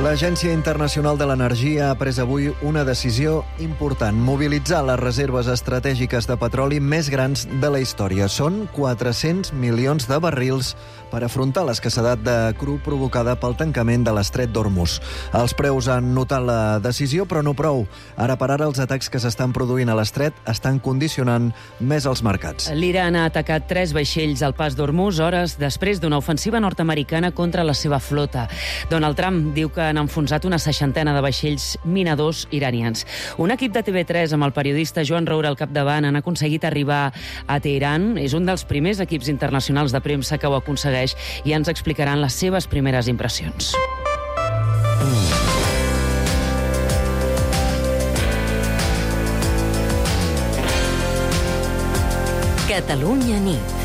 L'Agència Internacional de l'Energia ha pres avui una decisió important: mobilitzar les reserves estratègiques de petroli més grans de la història. Són 400 milions de barrils per afrontar l'escassedat de cru provocada pel tancament de l'estret d'Hormuz. Els preus han notat la decisió, però no prou. Ara per ara els atacs que s'estan produint a l'estret estan condicionant més els mercats. L'Iran ha atacat 3 vaixells al pas d'Hormuz hores després d'una ofensiva nord-americana contra la seva flota. Donald Trump diu que han enfonsat una 60 de vaixells minadors iranians. Un equip de TV3 amb el periodista Joan Roura al capdavant han aconseguit arribar a Teheran. És un dels primers equips internacionals de premsa que ho aconsegueix i ens explicaran les seves primeres impressions. Catalunya nit.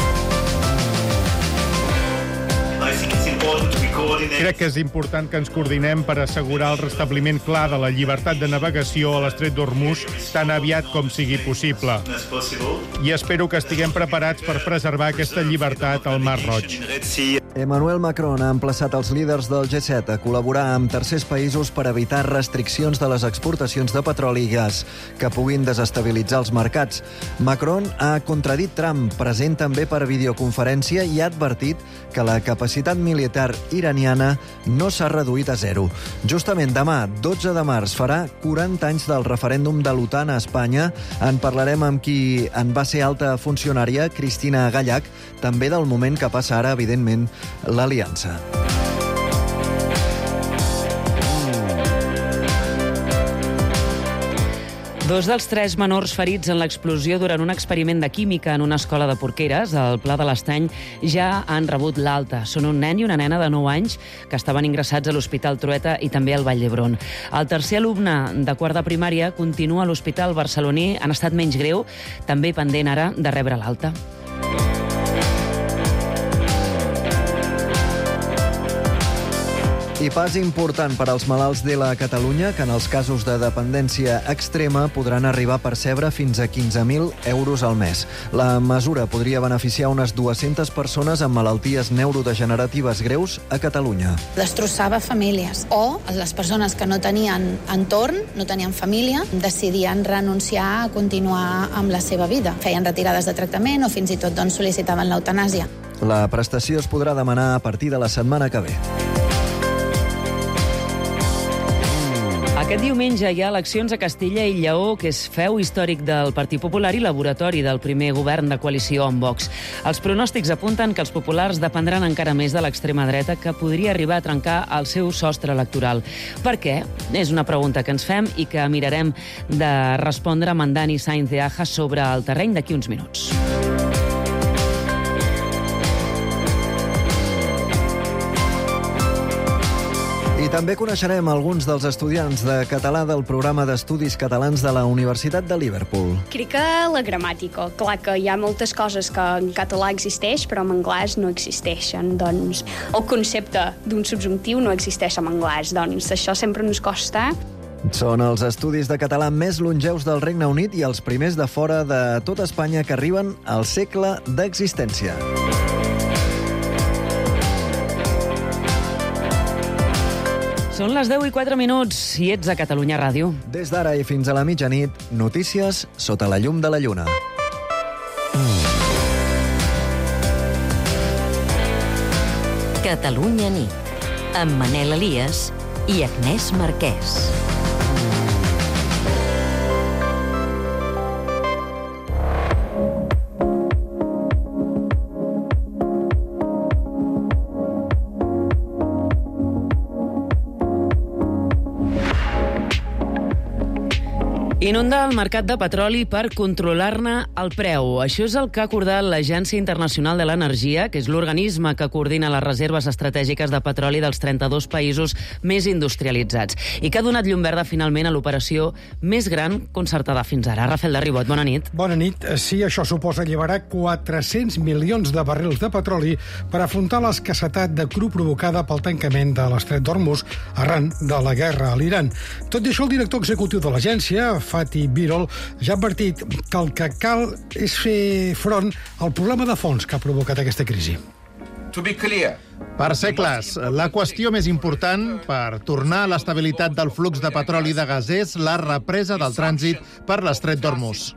Crec que és important que ens coordinem per assegurar el restabliment clar de la llibertat de navegació a l'estret d'Hormuz tan aviat com sigui possible. I espero que estiguem preparats per preservar aquesta llibertat al Mar Roig. Emmanuel Macron ha emplaçat els líders del G7 a col·laborar amb tercers països per evitar restriccions de les exportacions de petroli i gas que puguin desestabilitzar els mercats. Macron ha contradit Trump, present també per videoconferència, i ha advertit que la capacitat militar iraniana no s'ha reduït a zero. Justament demà, 12 de març, farà 40 anys del referèndum de l'OTAN a Espanya. En parlarem amb qui en va ser alta funcionària, Cristina Gallach, també del moment que passa ara, evidentment, l'aliança. Dos dels 3 menors ferits en l'explosió durant un experiment de química en una escola de Porqueres, al Pla de l'Estany, ja han rebut l'alta. Són un nen i una nena de 9 anys que estaven ingressats a l'Hospital Trueta i també al Vall d'Hebron. El tercer alumne de quart de primària continua a l'Hospital Barceloní en estat menys greu, també pendent ara de rebre l'alta. I pas important per als malalts de la Catalunya, que en els casos de dependència extrema podran arribar a percebre fins a 15.000 euros al mes. La mesura podria beneficiar unes 200 persones amb malalties neurodegeneratives greus a Catalunya. Destrossava famílies, o les persones que no tenien entorn, no tenien família, decidien renunciar a continuar amb la seva vida. Feien retirades de tractament o fins i tot sol·licitaven l'eutanàsia. La prestació es podrà demanar a partir de la setmana que ve. Aquest diumenge hi ha eleccions a Castella i Lleó, que és feu històric del Partit Popular i laboratori del primer govern de coalició amb Vox. Els pronòstics apunten que els populars dependran encara més de l'extrema dreta, que podria arribar a trencar el seu sostre electoral. Per què? És una pregunta que ens fem i que mirarem de respondre amb en Dani Sainz de Aja sobre el terreny d'aquí uns minuts. I també coneixerem alguns dels estudiants de català del programa d'Estudis Catalans de la Universitat de Liverpool. Crec que la gramàtica. Clar que hi ha moltes coses que en català existeix, però en anglès no existeixen. Doncs el concepte d'un subjuntiu no existeix en anglès. Doncs això sempre ens costa. Són els estudis de català més longeus del Regne Unit i els primers de fora de tota Espanya que arriben al segle d'existència. Són les 10:04 i ets a Catalunya Ràdio. Des d'ara i fins a la mitjanit, notícies sota la llum de la lluna. Catalunya nit, amb Manel Elias i Agnès Marquès. Inunda el mercat de petroli per controlar-ne el preu. Això és el que ha acordat l'Agència Internacional de l'Energia, que és l'organisme que coordina les reserves estratègiques de petroli dels 32 països més industrialitzats i que ha donat llum verda finalment a l'operació més gran concertada fins ara. Rafael de Ribot, bona nit. Bona nit. Sí, això suposa alliberar 400 milions de barrils de petroli per afrontar l'escassetat de cru provocada pel tancament de l'estret d'Hormuz arran de la guerra a l'Iran. Tot i això, el director executiu de l'agència, Fatih Birol, ja ha advertit que el que cal és fer front al problema de fons que ha provocat aquesta crisi. Per ser clars, la qüestió més important per tornar a l'estabilitat del flux de petroli i de gas és la represa del trànsit per l'estret d'Hormuz.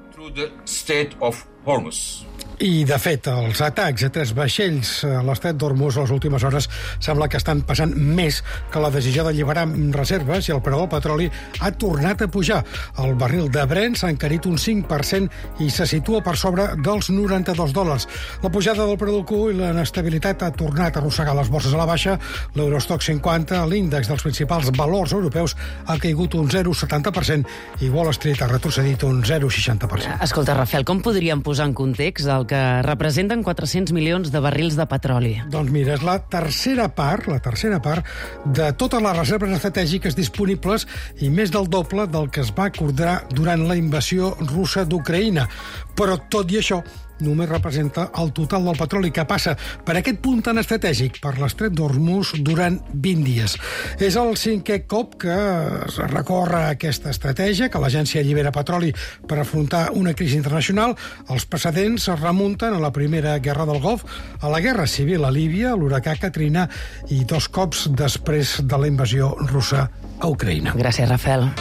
I, de fet, els atacs a 3 vaixells a l'estret d'Hormuz a les últimes hores sembla que estan passant més que la decisió d'alliberar reserves i el preu del petroli ha tornat a pujar. El barril de Brent s'ha encarit un 5% i se situa per sobre dels $92. La pujada del preu del cru i la inestabilitat ha tornat a arrossegar les borses a la baixa. L'Eurostoxx 50, l'índex dels principals valors europeus, ha caigut un 0,70% i Wall Street ha retrocedit un 0,60%. Escolta, Rafael, com podríem posar en context el que representen 400 milions de barrils de petroli? Doncs mira, és la tercera part de totes les reserves estratègiques disponibles i més del doble del que es va acordar durant la invasió russa d'Ucraïna. Però, tot i això, només representa el total del petroli que passa per aquest punt tan estratègic, per l'estret d'Hormuz, durant 20 dies. És el 5è cop que es recorre aquesta estratègia, que l'agència allibera petroli per afrontar una crisi internacional. Els precedents es remunten a la Primera Guerra del Golf, a la Guerra Civil a Líbia, a l'huracà Katrina i 2 cops després de la invasió russa a Ucraïna. Gràcies, Rafael.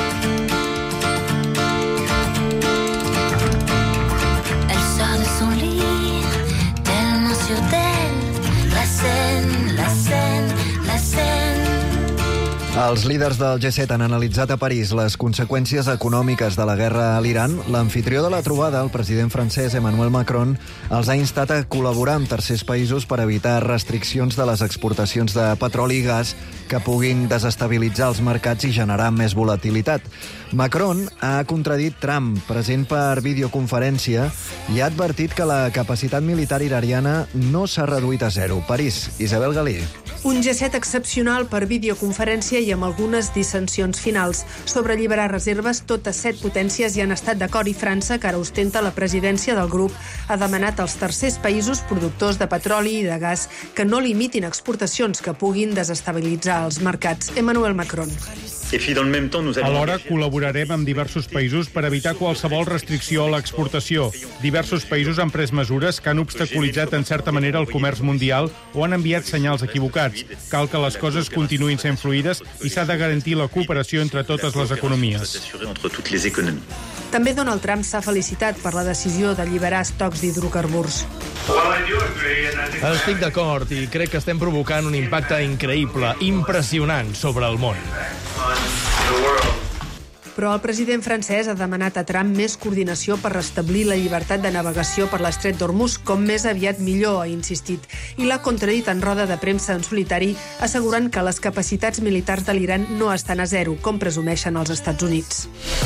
Els líders del G7 han analitzat a París les conseqüències econòmiques de la guerra a l'Iran. L'anfitrió de la trobada, el president francès Emmanuel Macron, els ha instat a col·laborar amb tercers països per evitar restriccions de les exportacions de petroli i gas que puguin desestabilitzar els mercats i generar més volatilitat. Macron ha contradit Trump, present per videoconferència, i ha advertit que la capacitat militar iraniana no s'ha reduït a zero. París, Isabel Galí. Un G7 excepcional per videoconferència i amb algunes dissensions finals. Sobre alliberar reserves, totes 7 potències hi han estat d'acord i França, que ara ostenta la presidència del grup, ha demanat als tercers països productors de petroli i de gas que no limitin exportacions que puguin desestabilitzar els mercats. Emmanuel Macron. Alhora, col·laborarem amb diversos països per evitar qualsevol restricció a l'exportació. Diversos països han pres mesures que han obstaculitzat en certa manera el comerç mundial o han enviat senyals equivocats. Cal que les coses continuïn sent fluides i s'ha de garantir la cooperació entre totes les economies. També Donald Trump s'ha felicitat per la decisió d'alliberar estocs d'hidrocarburs. Estic d'acord i crec que estem provocant un impacte increïble, impressionant sobre el món. Però el president francès ha demanat a Trump més coordinació per restablir la llibertat de navegació per l'estret d'Hormuz, com més aviat millor, ha insistit. I l'ha contradit en roda de premsa en solitari, assegurant que les capacitats militars de l'Iran no estan a zero, com presumeixen els Estats Units.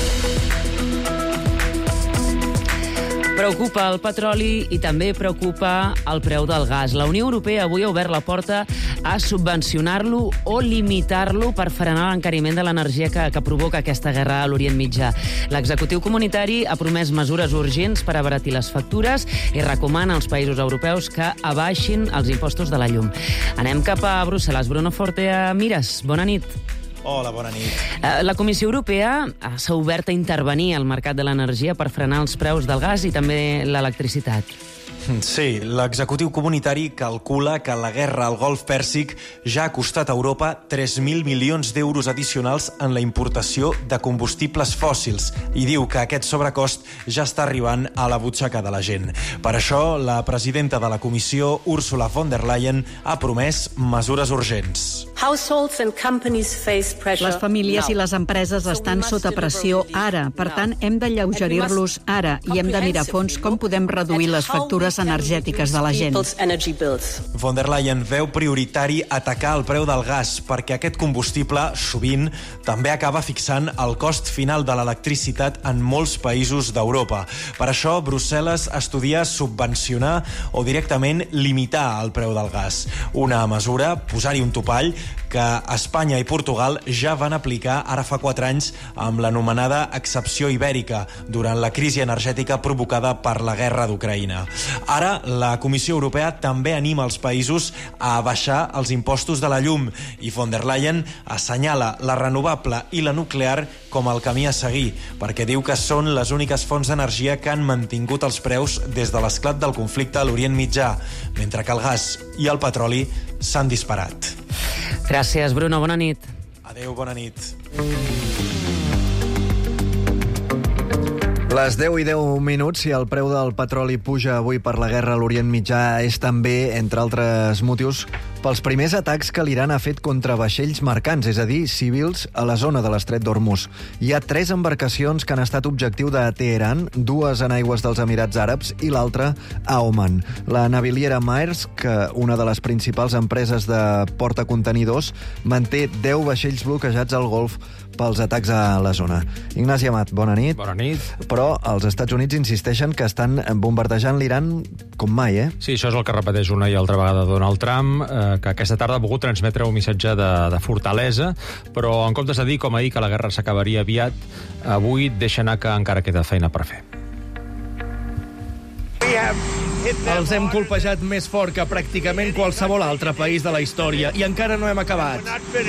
Preocupa el petroli i també preocupa el preu del gas. La Unió Europea avui ha obert la porta a subvencionar-lo o limitar-lo per frenar l'encariment de l'energia que provoca aquesta guerra a l'Orient Mitjà. L'executiu comunitari ha promès mesures urgents per abaratir les factures i recomana als països europeus que abaixin els impostos de la llum. Anem cap a Brussel·les. Bruno Forte, Mires, bona nit. Hola, bona nit. La Comissió Europea s'ha obert a intervenir al mercat de l'energia per frenar els preus del gas i també l'electricitat. Sí, l'executiu comunitari calcula que la guerra al Golf Pèrsic ja ha costat a Europa 3.000 milions d'euros addicionals en la importació de combustibles fòssils i diu que aquest sobrecost ja està arribant a la butxaca de la gent. Per això, la presidenta de la Comissió, Ursula von der Leyen, ha promès mesures urgents. Les famílies i les empreses estan sota pressió ara. Per tant, hem d'alleugerir-los ara i hem de mirar a fons com podem reduir les factures energètiques de la gent. Von der Leyen veu prioritari atacar el preu del gas perquè aquest combustible, sovint, també acaba fixant el cost final de l'electricitat en molts països d'Europa. Per això, Brussel·les estudia subvencionar o directament limitar el preu del gas. Una mesura, posar-hi un topall, que Espanya i Portugal ja van aplicar ara fa 4 anys amb l'anomenada excepció ibèrica durant la crisi energètica provocada per la guerra d'Ucraïna. Ara, la Comissió Europea també anima els països a baixar els impostos de la llum i von der Leyen assenyala la renovable i la nuclear com el camí a seguir, perquè diu que són les úniques fonts d'energia que han mantingut els preus des de l'esclat del conflicte a l'Orient Mitjà, mentre que el gas i el petroli s'han disparat. Gràcies, Bruno. Bona nit. Adéu, bona nit. Les 10:10, si el preu del petroli puja avui per la guerra a l'Orient Mitjà és també, entre altres motius, pels primers atacs que l'Iran ha fet contra vaixells mercants, és a dir, civils, a la zona de l'Estret d'Hormuz. Hi ha 3 embarcacions que han estat objectiu de Teheran, 2 en aigües dels Emirats Àrabs i l'altra a Oman. La naviliera Maersk, una de les principals empreses de portacontenidors, manté 10 vaixells bloquejats al Golf pels atacs a la zona. Ignasi Amat, bona nit. Bona nit. Però els Estats Units insisteixen que estan bombardejant l'Iran com mai, eh? Sí, això és el que repeteix una i altra vegada Donald Trump, que aquesta tarda ha volgut transmetre un missatge de fortalesa, però en comptes de dir, com ahir, que la guerra s'acabaria aviat, avui deixa anar que encara queda feina per fer. Els hem colpejat més fort que pràcticament qualsevol altre país de la història i encara no hem acabat.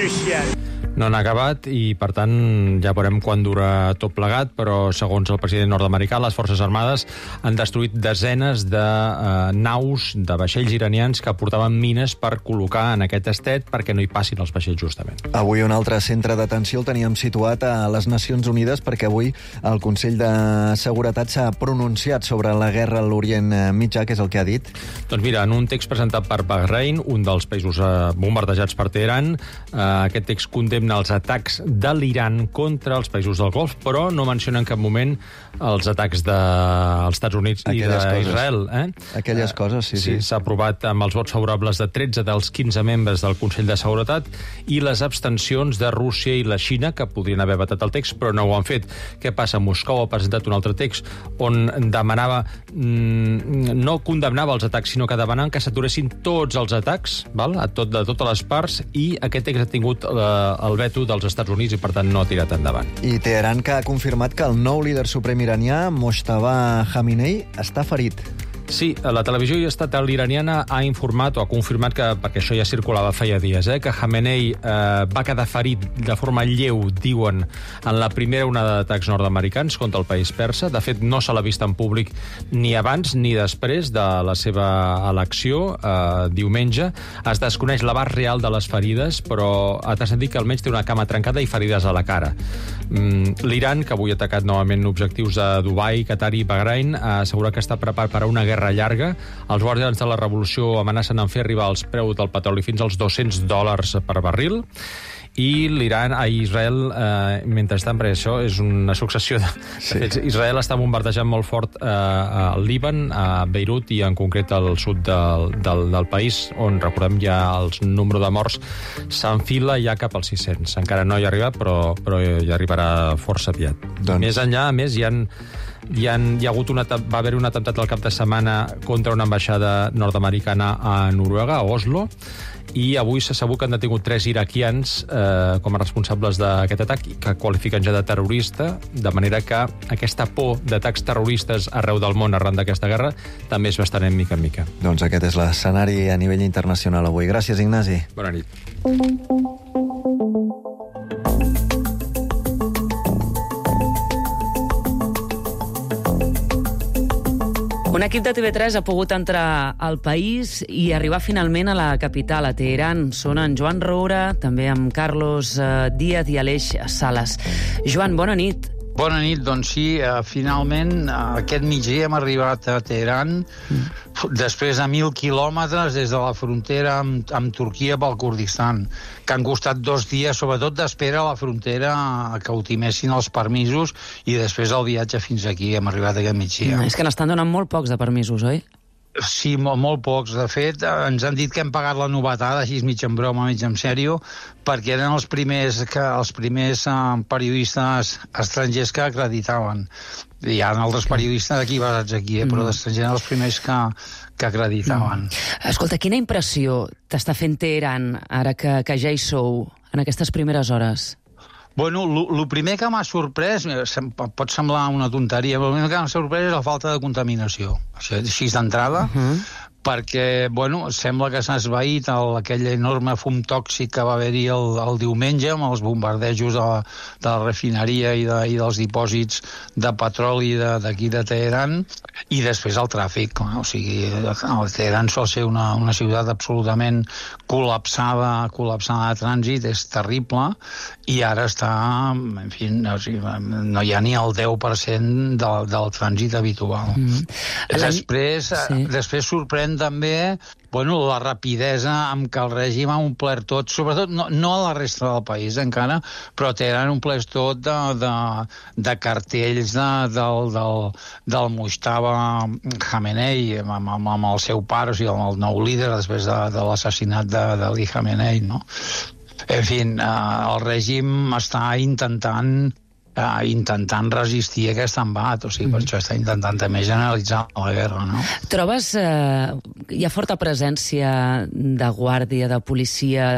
No han acabat i, per tant, ja veurem quan dura tot plegat, però, segons el president nord-americà, les Forces Armades han destruït desenes de naus de vaixells iranians que portaven mines per col·locar en aquest estet perquè no hi passin els vaixells, justament. Avui un altre centre d'atenció el teníem situat a les Nacions Unides perquè avui el Consell de Seguretat s'ha pronunciat sobre la guerra a l'Orient Mitjà, que és el que ha dit. Doncs mira, en un text presentat per Bahrein, un dels països bombardejats per Teheran, aquest text condemna els atacs de l'Iran contra els països del Golf, però no menciona en cap moment els atacs dels Estats Units i d'Israel. Aquelles coses, sí. S'ha aprovat amb els vots favorables de 13 dels 15 membres del Consell de Seguretat i les abstencions de Rússia i la Xina, que podrien haver vetat el text, però no ho han fet. Què passa? Moscou ha presentat un altre text on demanava, no condemnava els atacs, sinó que demanaven que s'aturessin tots els atacs, de totes les parts, i aquest text ha tingut el veto dels Estats Units i, per tant, no ha tirat endavant. I Teheran, que ha confirmat que el nou líder suprem iranià, Mojtaba Khamenei, està ferit. Sí, la televisió estatal iraniana ha informat o ha confirmat que, perquè això ja circulava feia dies, que Khamenei va quedar ferit de forma lleu, diuen, en la primera onada d'atacs nord-americans contra el país persa. De fet, no se l'ha vist en públic ni abans ni després de la seva elecció, diumenge. Es desconeix l'abast real de les ferides, però ha transcendit que almenys té una cama trencada i ferides a la cara. L'Iran, que avui ha atacat novament objectius de Dubai, Qatar i Bahrain, ha assegurat que està preparat per a una guerra llarga. Els guàrdians de la revolució amenacen en fer arribar els preus del petroli fins als $200 per barril. I l'Iran a Israel, mentrestant, perquè això és una successió de fets. Israel està bombardejant molt fort al Líban, a Beirut i en concret al sud del país, on, recordem, ja el número de morts s'enfila ja cap als 600. Encara no hi ha arribat, però hi arribarà força aviat. Més enllà, a més, va haver un atemptat al cap de setmana contra una ambaixada nord-americana a Noruega, a Oslo, i avui s'ha sabut que han detingut 3 iraquians com a responsables d'aquest atac, que qualifiquen ja de terrorista, de manera que aquesta por d'atacs terroristes arreu del món arran d'aquesta guerra també es va estant mica en mica. Doncs aquest és l'escenari a nivell internacional avui. Gràcies, Ignasi. Bona nit. Un equip de TV3 ha pogut entrar al país i arribar finalment a la capital, a Teheran. Són en Joan Roura, també amb Carlos Díaz i Aleix Sales. Joan, bona nit. Bona nit, doncs sí, finalment aquest migdia hem arribat a Teheran després de 1.000 quilòmetres des de la frontera amb Turquia pel Kurdistan, que han costat 2 dies, sobretot d'espera a la frontera, que ultimessin els permisos, i després el viatge fins aquí. Hem arribat aquest migdia. És que n'estan donant molt pocs de permisos, oi? Sí, molt pocs. De fet, ens han dit que hem pagat la novetada, així mig en broma, mig en sèrio, perquè eren els primers periodistes estrangers que acreditaven. Hi ha altres periodistes aquí basats aquí, però d'estrangers eren els primers que acreditaven. Escolta, quina impressió t'està fent Teheran, ara que ja hi sou, en aquestes primeres hores? Bueno, el primer que m'ha sorprès, pot semblar una tonteria, però el primer que m'ha sorprès és la falta de contaminació. Així d'entrada, perquè, bueno, sembla que s'ha esvaït aquell enorme fum tòxic que va haver-hi el diumenge amb els bombardejos de la refineria i dels dipòsits de petroli d'aquí de Teheran, i després el tràfic. O sigui, Teheran sol ser una ciutat absolutament col·lapsada de trànsit, és terrible, i ara està, en fi, no hi ha ni el 10% del trànsit habitual. Després sorprèn també la rapidesa amb què el règim ha omplert tot, sobretot no a la resta del país encara, però Teheran omplert tot de cartells del Mujtaba Khamenei amb el seu pare, o sigui, amb el nou líder després de l'assassinat d'Ali Khamenei, no? En fi, el règim està intentant resistir aquest embat, o sigui, per això està intentant també generalitzar la guerra, no? Trobes hi ha forta presència de guàrdia, de policia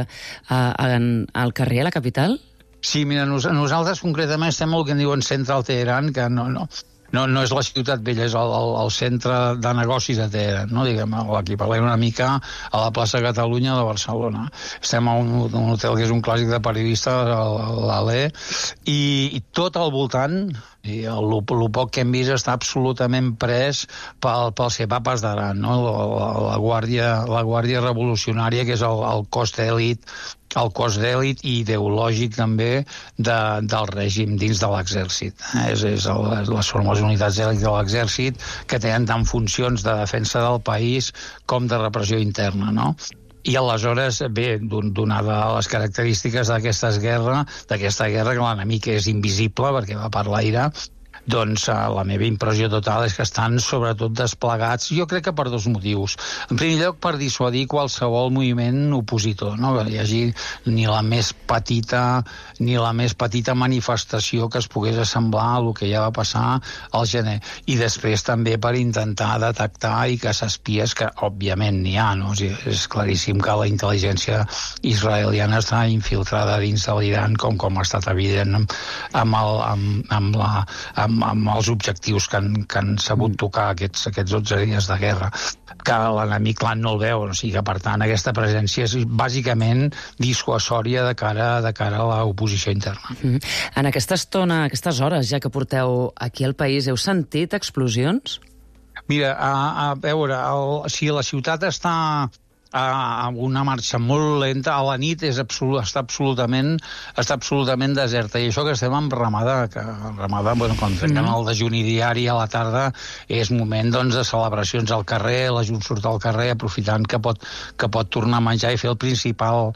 al carrer, a la capital? Sí, mira, nosaltres concretament estem al que en diuen Central Teheran, que no és la ciutat vella, és el centre de negocis de Teheran, no? Diguem, l'equivalent una mica a la plaça Catalunya de Barcelona. Estem a un hotel que és un clàssic de periodista, l'Alè, i tot al voltant, i el poc que hem vist està absolutament pres pels sepapes d'Aran, no? La guàrdia revolucionària, que és el cos d'èlit i ideològic també del règim dins de l'exèrcit. Són les unitats d'èlit de l'exèrcit que tenen tant funcions de defensa del país com de repressió interna, no? I aleshores, bé, donada les característiques d'aquesta guerra, que l'enemic és invisible perquè va per l'aire, doncs la meva impressió total és que estan sobretot desplegats, jo crec que per dos motius. En primer lloc, per dissuadir qualsevol moviment opositor, no? Que hi hagi ni la més petita manifestació que es pogués assemblar al que ja va passar al gener. I després també per intentar detectar i que s'espies, que òbviament n'hi ha, no? O sigui, és claríssim que la intel·ligència israeliana està infiltrada dins de l'Iran, com ha estat evident amb els objectius que han sabut tocar aquests 12 dies de guerra, que l'enemic clar no el veu, o sigui que per tant aquesta presència és bàsicament dissuasòria de cara a l'oposició interna. En aquesta estona, aquestes hores ja que porteu aquí al país, heu sentit explosions? Mira, a veure, si la ciutat està amb una marxa molt lenta, a la nit està absolutament deserta, i això que estem en Ramadà, quan trenquen el dejuni diari a la tarda és moment de celebracions al carrer, la gent surt al carrer aprofitant que pot tornar a menjar i fer el principal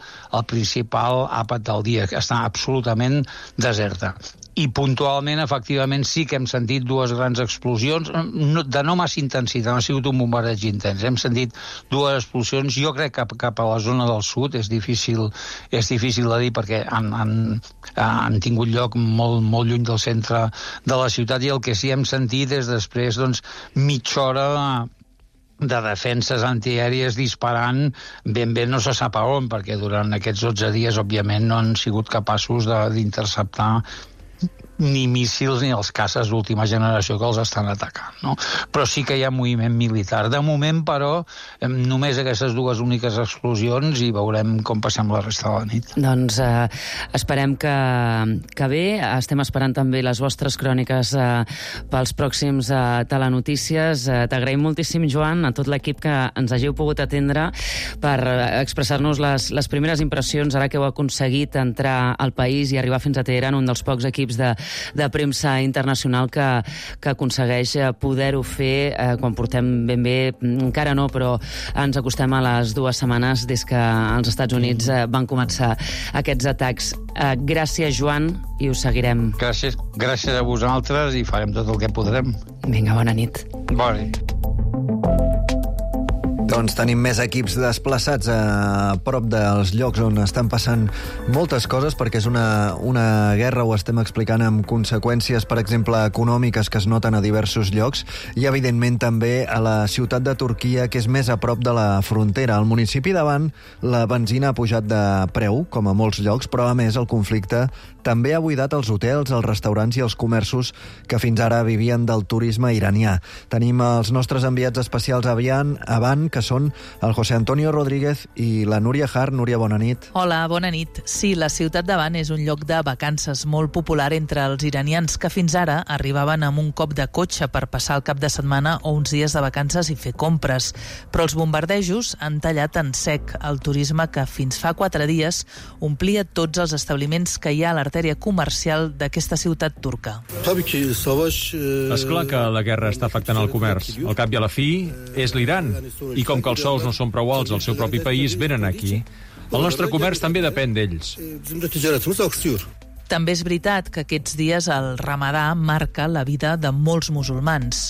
àpat del dia, que està absolutament deserta. I puntualment, efectivament, sí que hem sentit dues grans explosions, de no massa intensitat, no ha sigut un bombardeig intens. Hem sentit dues explosions, jo crec que cap a la zona del sud, és difícil de dir perquè han tingut lloc molt lluny del centre de la ciutat, i el que sí hem sentit és després mitja hora de defenses antiaèries disparant ben bé no se sap a on, perquè durant aquests 12 dies, òbviament, no han sigut capaços d'interceptar ni míssils ni els caces d'última generació que els estan atacant, no? Però sí que hi ha moviment militar. De moment, però, només aquestes dues úniques explosions i veurem com passem la resta de la nit. Doncs esperem que bé. Estem esperant també les vostres cròniques pels pròxims telenotícies. T'agraïm moltíssim, Joan, a tot l'equip que ens hàgiu pogut atendre per expressar-nos les primeres impressions ara que heu aconseguit entrar al país i arribar fins a Teheran, un dels pocs equips de premsa internacional que aconsegueix poder-ho fer quan portem ben bé, encara no, però ens acostem a les 2 setmanes des que els Estats Units van començar aquests atacs. Gràcies, Joan, i us seguirem. Gràcies a vosaltres i farem tot el que podrem. Vinga, bona nit. Bona nit. Doncs tenim més equips desplaçats a prop dels llocs on estan passant moltes coses, perquè és una guerra, ho estem explicant, amb conseqüències, per exemple, econòmiques que es noten a diversos llocs, i evidentment també a la ciutat de Turquia, que és més a prop de la frontera. Al municipi d'Aban, la benzina ha pujat de preu, com a molts llocs, però a més el conflicte també ha buidat els hotels, els restaurants i els comerços que fins ara vivien del turisme iranià. Tenim els nostres enviats especials a Aban, que són el José Antonio Rodríguez i la Núria Har. Núria, bona nit. Hola, bona nit. Sí, la ciutat d'Aban és un lloc de vacances molt popular entre els iranians que fins ara arribaven amb un cop de cotxe per passar el cap de setmana o uns dies de vacances i fer compres. Però els bombardejos han tallat en sec el turisme que fins fa 4 dies omplia tots els establiments que hi ha a l'artèria comercial d'aquesta ciutat turca. És clar que la guerra està afectant el comerç. Al cap i a la fi és l'Iran. I com que els sous no són prou alts al seu propi país, venen aquí. El nostre comerç també depèn d'ells. També és veritat que aquests dies el Ramadà marca la vida de molts musulmans.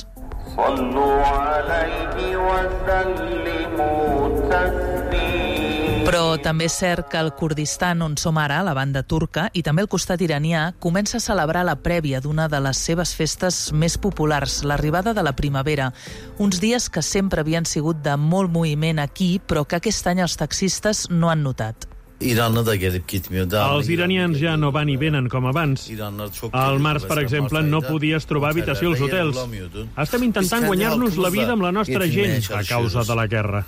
Però també és cert que el Kurdistan, on som ara, la banda turca, i també el costat iranià, comença a celebrar la prèvia d'una de les seves festes més populars, l'arribada de la primavera. Uns dies que sempre havien sigut de molt moviment aquí, però que aquest any els taxistes no han notat. Els iranians ja no van i venen com abans. Al març, per exemple, no podies trobar habitació als hotels. Estem intentant guanyar-nos la vida amb la nostra gent a causa de la guerra.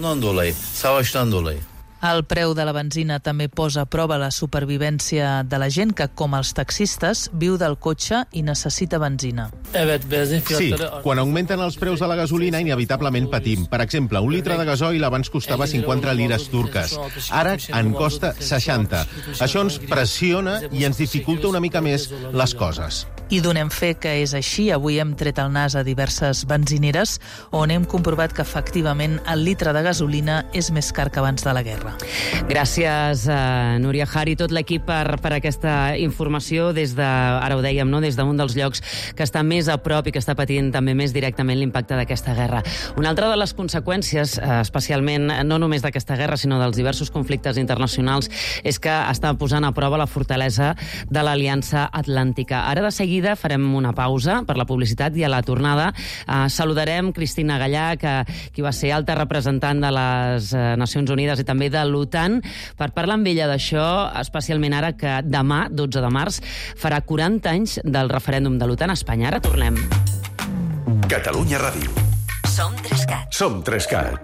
El preu de la benzina també posa a prova la supervivència de la gent que, com els taxistes, viu del cotxe i necessita benzina. Sí, quan augmenten els preus de la gasolina, inevitablement patim. Per exemple, un litre de gasoil abans costava 50 lires turques. Ara en costa 60. Això ens pressiona i ens dificulta una mica més les coses. I donem fe que és així. Avui hem tret el nas a diverses benzineres on hem comprovat que, efectivament, el litre de gasolina és més car que abans de la guerra. Gràcies, Núria Har i tot l'equip per aquesta informació des de, ara ho dèiem, no? Des d'un dels llocs que està més a prop i que està patint també més directament l'impacte d'aquesta guerra. Una altra de les conseqüències, especialment no només d'aquesta guerra, sinó dels diversos conflictes internacionals, és que està posant a prova la fortalesa de l'Aliança Atlàntica. Ara de seguida farem una pausa per la publicitat i a la tornada saludarem Cristina Gallà, qui va ser alta representant de les Nacions Unides i també de l'OTAN, per parlar amb ella d'això, especialment ara que demà, 12 de març, farà 40 anys del referèndum de l'OTAN a Espanya. Ara tornem. Catalunya Ràdio. Som 3CAT. Som 3CAT.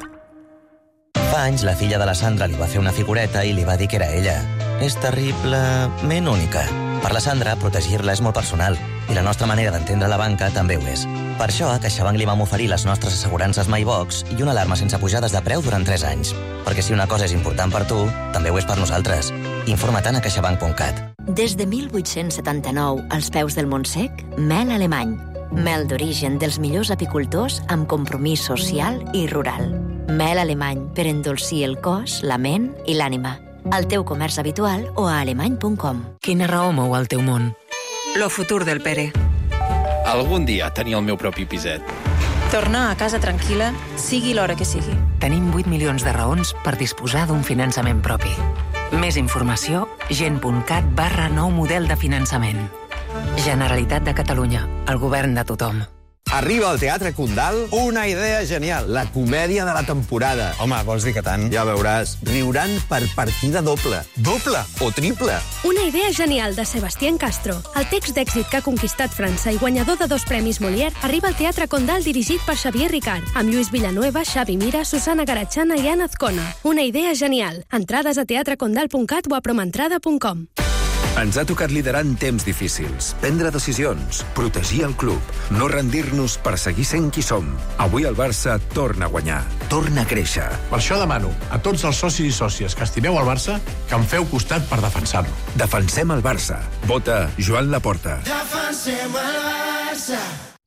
Fa anys la filla de la Sandra li va fer una figureta i li va dir que era ella. És terriblement única. Per la Sandra, protegir-la és molt personal i la nostra manera d'entendre la banca també ho és. Per això, a CaixaBank li vam oferir les nostres assegurances MyBox i una alarma sense pujades de preu durant 3 anys. Perquè si una cosa és important per tu, també ho és per nosaltres. Informa't a caixabank.cat. Des de 1879, als peus del Montsec, mel alemany. Mel d'origen dels millors apicultors amb compromís social i rural. Mel alemany per endolcir el cos, la ment i l'ànima. Al teu comerç habitual o a alemany.com. Quina raó mou el teu món? Lo futur del Pere. Algun dia tenir el meu propi piset. Tornar a casa tranquil·la, sigui l'hora que sigui. Tenim 8 milions de raons per disposar d'un finançament propi. Més informació, gent.cat/nou model de finançament. Generalitat de Catalunya, el govern de tothom. Arriba al Teatre Condal una idea genial, la comèdia de la temporada. Home, vols dir que tant? Ja veuràs, riuran per partida doble. Doble o triple. Una idea genial de Sebastián Castro. El text d'èxit que ha conquistat França i guanyador de 2 premis Molière arriba al Teatre Condal dirigit per Xavier Ricard, amb Lluís Villanueva, Xavi Mira, Susana Garachana i Ana Azcona. Una idea genial. Entrades a teatrecondal.cat o a promentrada.com. Ens ha tocat liderar en temps difícils, prendre decisions, protegir el club, no rendir-nos per seguir sent qui som. Avui el Barça torna a guanyar, torna a créixer. Per això demano a tots els socis i sòcies que estimeu el Barça que em feu costat per defensar-lo. Defensem el Barça. Vota Joan Laporta. Defensem el Barça.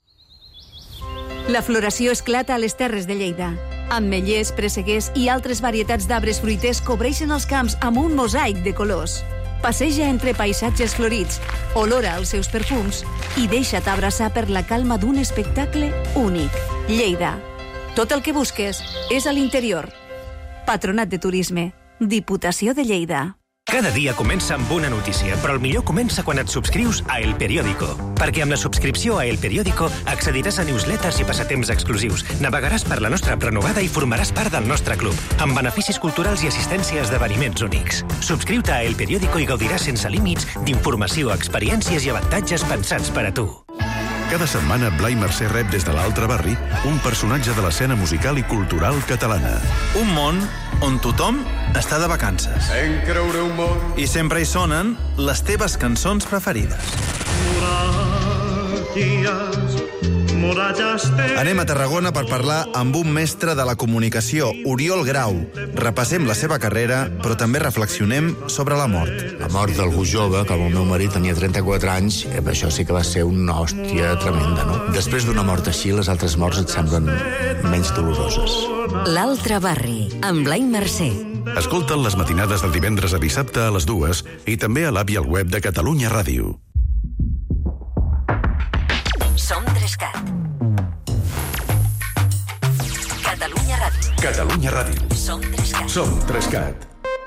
La floració esclata a les Terres de Lleida. Ametllers, presseguers i altres varietats d'arbres fruiters cobreixen els camps amb un mosaic de colors. Passeja entre paisatges florits, olora els seus perfums i deixa't abraçar per la calma d'un espectacle únic. Lleida. Tot el que busques és a l'interior. Patronat de Turisme. Diputació de Lleida. Cada dia comença amb una notícia, però el millor comença quan et subscrius a El Periódico. Perquè amb la subscripció a El Periódico accediràs a newsletters i passatemps exclusius, navegaràs per la nostra app renovada i formaràs part del nostre club, amb beneficis culturals i assistència a esdeveniments únics. Subscriu-te a El Periódico i gaudiràs sense límits d'informació, experiències i avantatges pensats per a tu. Cada setmana, Blai Mercè rep des de l'altre barri un personatge de l'escena musical i cultural catalana. Un món on tothom està de vacances. En creure un món. I sempre hi sonen les teves cançons preferides. Anem a Tarragona per parlar amb un mestre de la comunicació, Oriol Grau. Repassem la seva carrera, però també reflexionem sobre la mort. La mort d'algú jove, com el meu marit tenia 34 anys, això sí que va ser una hòstia tremenda, no? Després d'una mort així, les altres morts et semblen menys doloroses. L'altre barri, amb Blai Mercè. Escolta'n les matinades del divendres a dissabte a les 2 i també a l'app i al web de Catalunya Ràdio. Som 3CAT. Catalunya Ràdio. Catalunya Ràdio. Som 3CAT. Som 3CAT.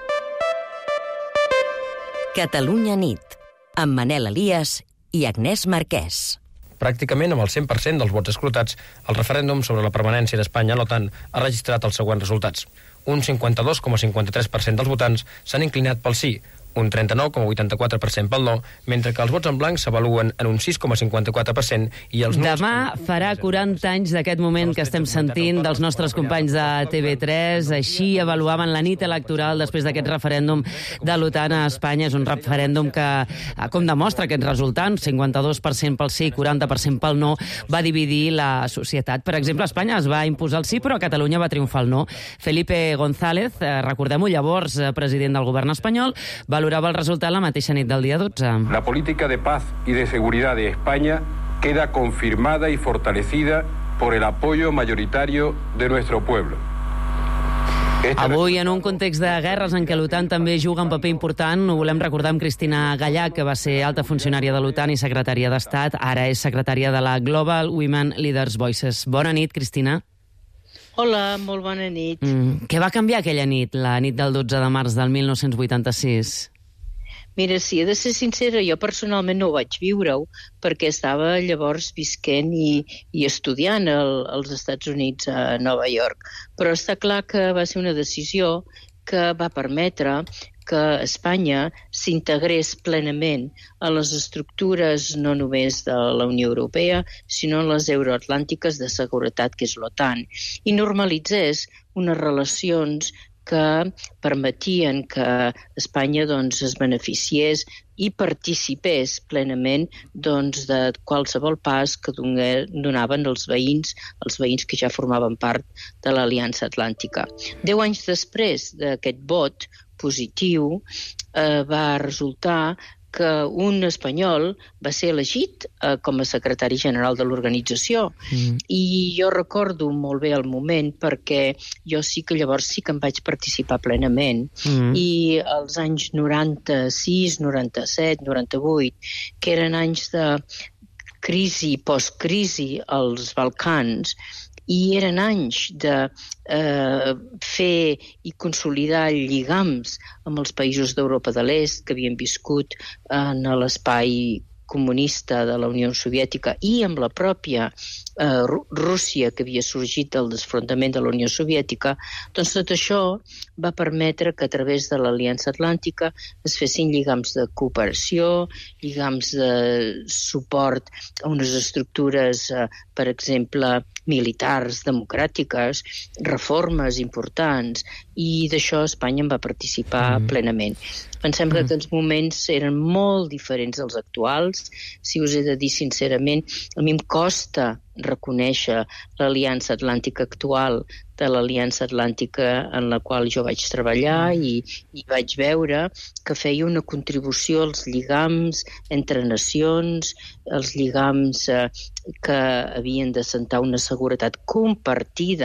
Catalunya nit, amb Manel Elias i Agnès Marquès. Pràcticament amb el 100% dels vots escrutats, el referèndum sobre la permanència d'Espanya a l'OTAN ha registrat els següents resultats. Un 52,53% dels votants s'han inclinat pel sí, un 39,84% pel no, mentre que els vots en blanc s'avaluen en un 6,54% i els nuls... Demà farà 40 anys d'aquest moment que estem sentint dels nostres companys de TV3. Així avaluaven la nit electoral després d'aquest referèndum de l'OTAN a Espanya. És un referèndum que, com demostra aquest resultat, 52% pel sí, 40% pel no, va dividir la societat. Per exemple, a Espanya es va imposar el sí, però a Catalunya va triomfar el no. Felipe González, recordem-ho, llavors president del govern espanyol, valorava el resultat la mateixa nit del dia 12. La política de paz y de seguridad de España queda confirmada y fortalecida por el apoyo mayoritario de nuestro pueblo. Avui, en un context de guerres en què l'OTAN també juga un paper important, ho volem recordar amb Cristina Gallà, que va ser alta funcionària de l'OTAN i secretària d'Estat, ara és secretària de la Global Women Leaders Voices. Bona nit, Cristina. Hola, molt bona nit. Què va canviar aquella nit, la nit del 12 de març del 1986? Mira, si he de ser sincera, jo personalment no ho vaig viure-ho, perquè estava llavors visquent i estudiant als Estats Units, a Nova York. Però està clar que va ser una decisió que va permetre que Espanya s'integrés plenament a les estructures no només de la Unió Europea, sinó en les euroatlàntiques de seguretat, que és l'OTAN, i normalitzés unes relacions que permetien que Espanya es beneficiés i participés plenament de qualsevol pas que donaven els veïns que ja formaven part de l'Aliança Atlàntica. 10 anys després d'aquest vot positiu va resultar que un espanyol va ser elegit com a secretari general de l'organització. I jo recordo molt bé el moment perquè jo sí que llavors sí que em vaig participar plenament. I als anys 96, 97, 98, que eren anys de crisi, postcrisi als Balcans, i eren anys de fer i consolidar lligams amb els països d'Europa de l'Est que havien viscut en l'espai comunista de la Unió Soviètica i amb la pròpia Rússia que havia sorgit del desfrontament de la Unió Soviètica, doncs tot això va permetre que a través de l'Aliança Atlàntica es fessin lligams de cooperació, lligams de suport a unes estructures, per exemple, militars, democràtiques, reformes importants, i d'això Espanya en va participar plenament. Pensem que aquests moments eren molt diferents dels actuals. Si us he de dir sincerament, a mi em costa reconèixer l'Aliança Atlàntica actual de l'Aliança Atlàntica en la qual jo vaig treballar i vaig veure que feia una contribució als lligams entre nacions, els lligams que havien d'assentar una seguretat compartida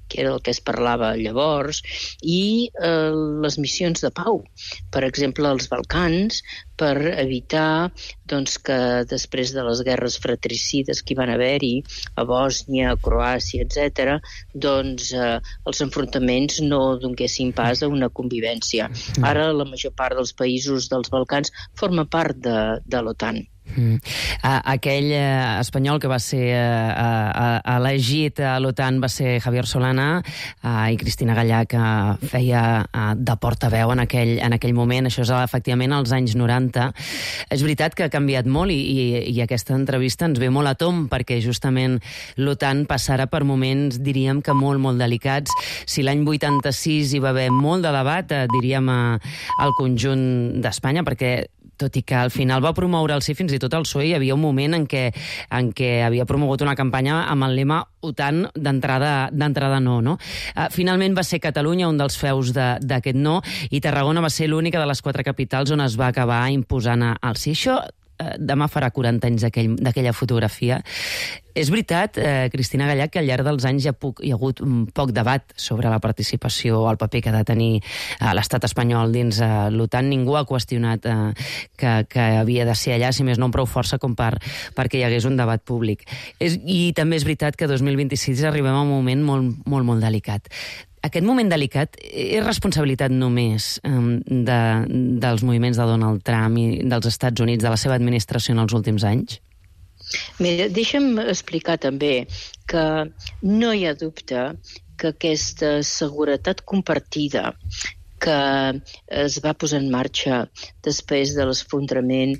que era el que es parlava llavors, i les missions de pau. Per exemple, als Balcans, per evitar que després de les guerres fratricides que hi van haver-hi, a Bòsnia, a Croàcia, etc., els enfrontaments no donguessin pas a una convivència. Ara la major part dels països dels Balcans forma part de l'OTAN. Aquell espanyol que va ser elegit a l'OTAN va ser Javier Solana, i Cristina Gallà, que feia de portaveu en aquell moment. Això és efectivament als anys 90. És veritat que ha canviat molt i aquesta entrevista ens ve molt a tomb, perquè justament l'OTAN passarà per moments, diríem que molt, molt delicats. Si l'any 86 hi va haver molt de debat, diríem, al conjunt d'Espanya, perquè tot i que al final va promoure el sí, fins i tot el PSOE, hi havia un moment en què havia promogut una campanya amb el lema OTAN d'entrada no. Finalment va ser Catalunya un dels feus d'aquest no, i Tarragona va ser l'única de les 4 capitals on es va acabar imposant el sí. Això demà farà 40 anys d'aquella fotografia. És veritat, Cristina Gallà, que al llarg dels anys hi ha hagut un poc debat sobre la participació, el paper que ha de tenir l'estat espanyol dins l'OTAN. Ningú ha qüestionat que havia de ser allà, si més no amb prou força com perquè hi hagués un debat públic. I també és veritat que 2026 arribem a un moment molt, molt, molt delicat. Aquest moment delicat és responsabilitat només dels moviments de Donald Trump i dels Estats Units, de la seva administració en els últims anys? Mira, deixa'm explicar també que no hi ha dubte que aquesta seguretat compartida que es va posar en marxa després de l'esfondrament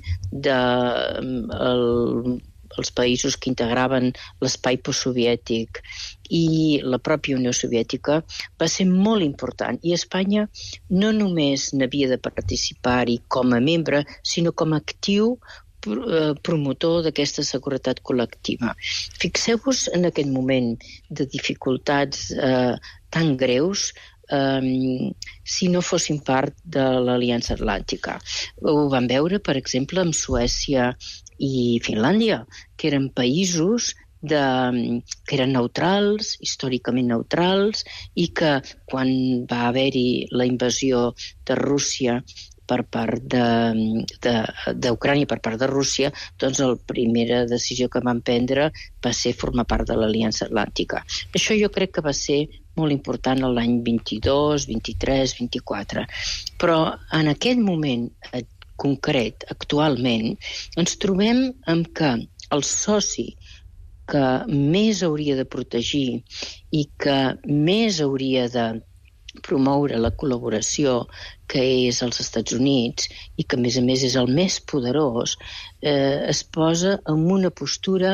els països que integraven l'espai postsoviètic i la pròpia Unió Soviètica va ser molt important, i Espanya no només n'havia de participar-hi com a membre, sinó com a actiu promotor d'aquesta seguretat col·lectiva. Fixeu-vos en aquest moment de dificultats tan greus si no fossin part de l'Aliança Atlàntica. Ho vam veure, per exemple, amb Suècia i Finlàndia, que eren països que eren neutrals, històricament neutrals, i que quan va haver-hi la invasió de Rússia per part d'Ucrània per part de Rússia, doncs la primera decisió que van prendre va ser formar part de l'Aliança Atlàntica. Això jo crec que va ser molt important l'any 22, 23, 24. Però en aquest moment concret, actualment, ens trobem amb que el soci que més hauria de protegir i que més hauria de promoure la col·laboració, que és els Estats Units, i que a més és el més poderós, es posa en una postura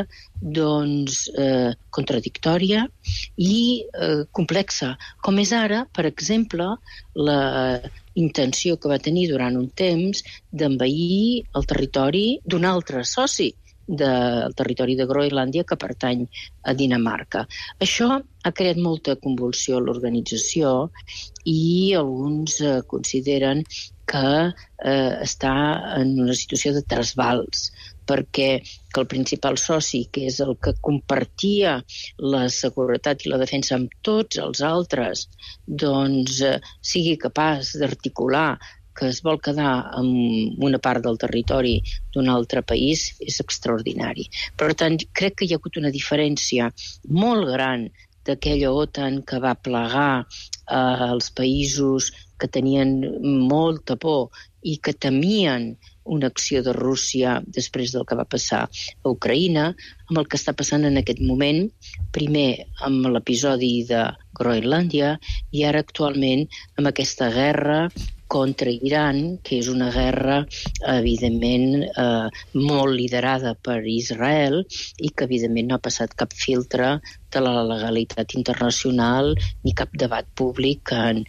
contradictòria i complexa, com és ara, per exemple, la intenció que va tenir durant un temps d'envair el territori d'un altre soci, del territori de Groenlàndia, que pertany a Dinamarca. Això ha creat molta convulsió a l'organització i alguns consideren que està en una situació de trasbals, perquè que el principal soci, que és el que compartia la seguretat i la defensa amb tots els altres, doncs sigui capaç d'articular que es vol quedar amb una part del territori d'un altre país, és extraordinari. Per tant, crec que hi ha hagut una diferència molt gran d'aquella OTAN que va plegar els països que tenien molta por i que temien una acció de Rússia després del que va passar a Ucraïna, amb el que està passant en aquest moment, primer amb l'episodi de Groenlàndia i ara actualment amb aquesta guerra contra Iran, que és una guerra, evidentment, molt liderada per Israel i que, evidentment, no ha passat cap filtre de la legalitat internacional ni cap debat públic en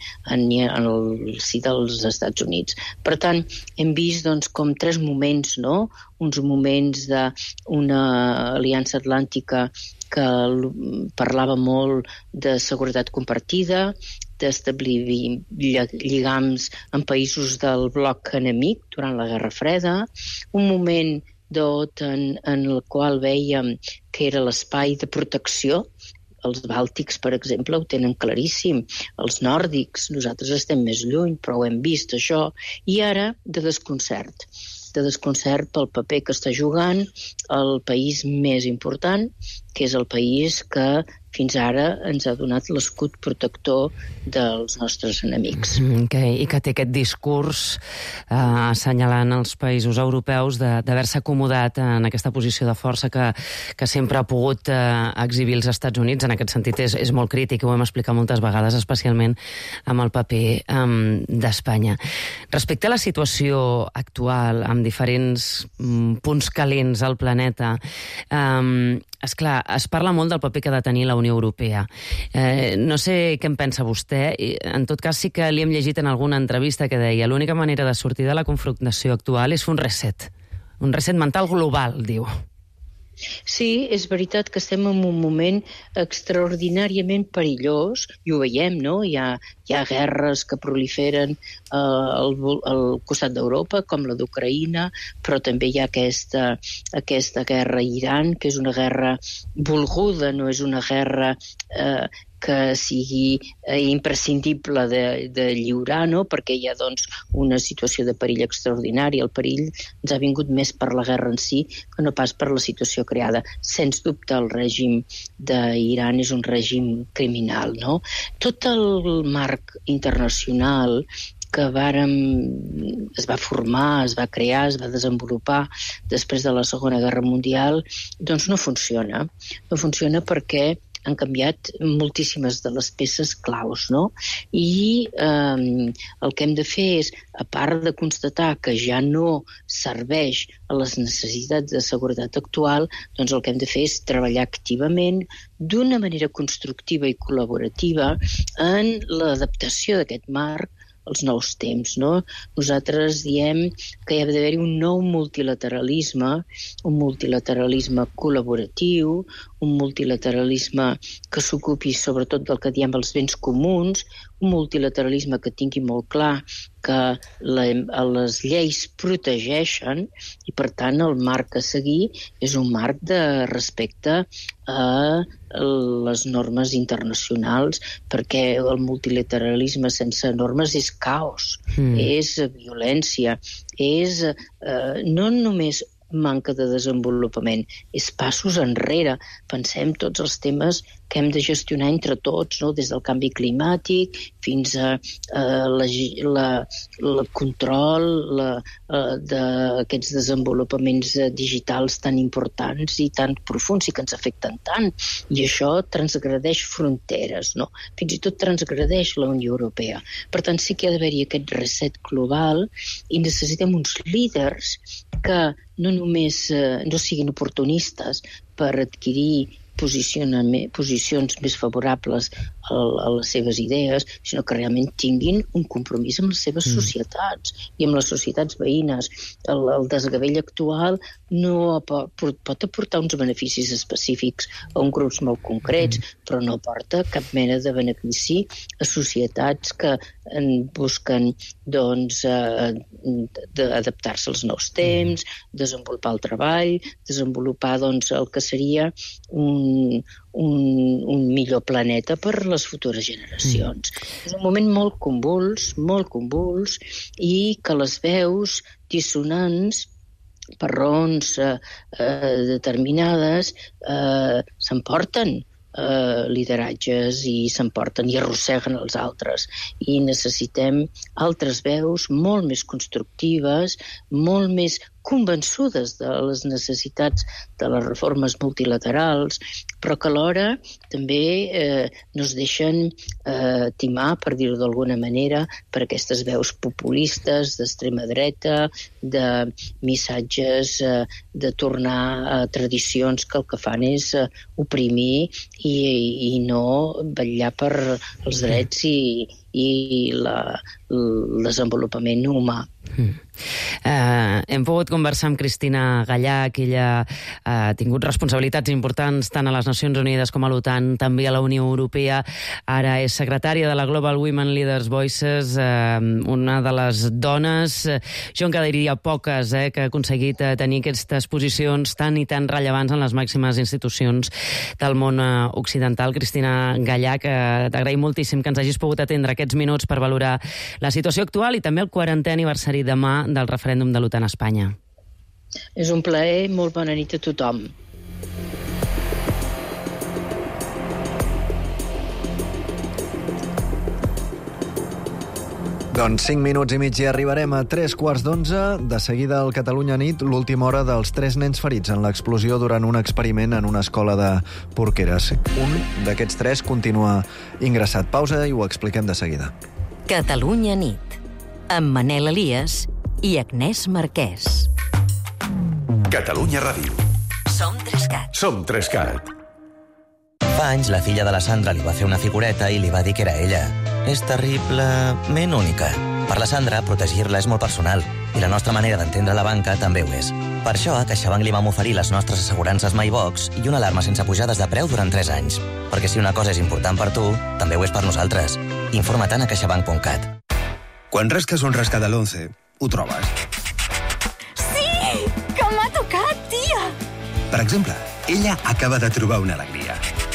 el si dels Estats Units. Per tant, hem vist com 3 moments, no? Uns moments d'una aliança atlàntica que parlava molt de seguretat compartida, d'establir lligams en països del bloc enemic durant la Guerra Freda, un moment d'OTAN en el qual vèiem que era l'espai de protecció els bàltics, per exemple, ho tenen claríssim. Els nòrdics, nosaltres estem més lluny, però ho hem vist, això. I ara, de desconcert pel paper que està jugant el país més important, que és el país que fins ara ens ha donat l'escut protector dels nostres enemics. I que té aquest discurs assenyalant els països europeus d'haver-se acomodat en aquesta posició de força que sempre ha pogut exhibir els Estats Units. En aquest sentit és molt crític, ho hem explicat moltes vegades, especialment amb el paper d'Espanya. Respecte a la situació actual, amb diferents punts calents al planeta, esclar, es parla molt del paper que ha de tenir la Unió Europea. No sé què en pensa vostè. En tot cas, sí que li hem llegit en alguna entrevista que deia l'única manera de sortir de la confrontació actual és fer un reset mental global, diu. Sí, és veritat que estem en un moment extraordinàriament perillós, i ho veiem, no? Hi ha guerres que proliferen al costat d'Europa, com la d'Ucraïna, però també hi ha aquesta guerra a Iran, que és una guerra volguda, no és una guerra que sigui imprescindible de lliurar, no? Perquè hi ha una situació de perill extraordinari. El perill ens ha vingut més per la guerra en si que no pas per la situació creada. Sens dubte, el règim d'Iran és un règim criminal, no? Tot el marc internacional que es va formar, es va crear, es va desenvolupar després de la Segona Guerra Mundial, doncs no funciona. No funciona perquè han canviat moltíssimes de les peces claus, no? I el que hem de fer és, a part de constatar que ja no serveix a les necessitats de seguretat actual, doncs el que hem de fer és treballar activament, d'una manera constructiva i col·laborativa, en l'adaptació d'aquest marc als nous temps, no? Nosaltres diem que hi ha d'haver-hi un nou multilateralisme col·laboratiu, un multilateralisme que s'ocupi sobretot del que diem els béns comuns, un multilateralisme que tingui molt clar que les lleis protegeixen i, per tant, el marc a seguir és un marc de respecte a les normes internacionals, perquè el multilateralisme sense normes és caos, és violència, és no només manca de desenvolupament, és passos enrere. Pensem tots els temes que hem de gestionar entre tots, no? Des del canvi climàtic fins a el control d'aquests desenvolupaments digitals tan importants i tan profuns i que ens afecten tant. I això transgredeix fronteres, no? Fins i tot transgredeix la Unió Europea. Per tant, sí que ha d'haver-hi aquest reset global i necessitem uns líders que no només no siguin oportunistes per adquirir posicions més favorables a les seves idees, sinó que realment tinguin un compromís amb les seves societats i amb les societats veïnes. El desgavell actual no pot aportar uns beneficis específics a uns grups molt concrets, però no aporta cap mena de benefici a societats que busquen adaptar-se als nous temps, desenvolupar el treball, desenvolupar el que seria un millor planeta per a les futures generacions. És un moment molt convuls, i que les veus dissonants per raons determinades s'emporten lideratges i s'emporten i arrosseguen els altres. I necessitem altres veus molt més constructives, molt més convençudes de les necessitats de les reformes multilaterals, però que alhora també no es deixen timar, per dir-ho d'alguna manera, per aquestes veus populistes d'extrema dreta, de missatges de tornar a tradicions que el que fan és oprimir i no vetllar per els drets i el desenvolupament humà. Hem pogut conversar amb Cristina Gallach, ella ha tingut responsabilitats importants tant a les Nacions Unides com a l'OTAN, també a la Unió Europea, ara és secretària de la Global Women Leaders Voices, una de les dones, jo encara diria poques, que ha aconseguit tenir aquestes posicions tan i tan rellevants en les màximes institucions del món occidental. Cristina Gallach, t'agraïm moltíssim que ens hagis pogut atendre aquests minuts per valorar la situació actual i també el 40è aniversari demà del referèndum de l'OTAN a Espanya. És un plaer, molt bona nit a tothom. Doncs 5 minuts i mig i arribarem a 3:15. De seguida al Catalunya Nit, l'última hora dels 3 nens ferits en l'explosió durant un experiment en una escola de Porqueres. Un d'aquests 3 continua ingressat. Pausa i ho expliquem de seguida. Catalunya Nit, amb Manel Elias i Agnès Marquès. Catalunya Ràdio. Som 3CAT. Som 3CAT. Fa anys la filla de la Sandra li va fer una figureta i li va dir que era ella. És terriblement única. Per la Sandra, protegir-la és molt personal i la nostra manera d'entendre la banca també ho és. Per això, a CaixaBank li vam oferir les nostres assegurances MyBox i una alarma sense pujades de preu durant 3 anys. Perquè si una cosa és important per tu, també ho és per nosaltres. Informa-te'n a caixabank.cat. Quan rasques un rascada a l'11, ho trobes. Sí! Que m'ha tocat, tia! Per exemple, ella acaba de trobar una alegria.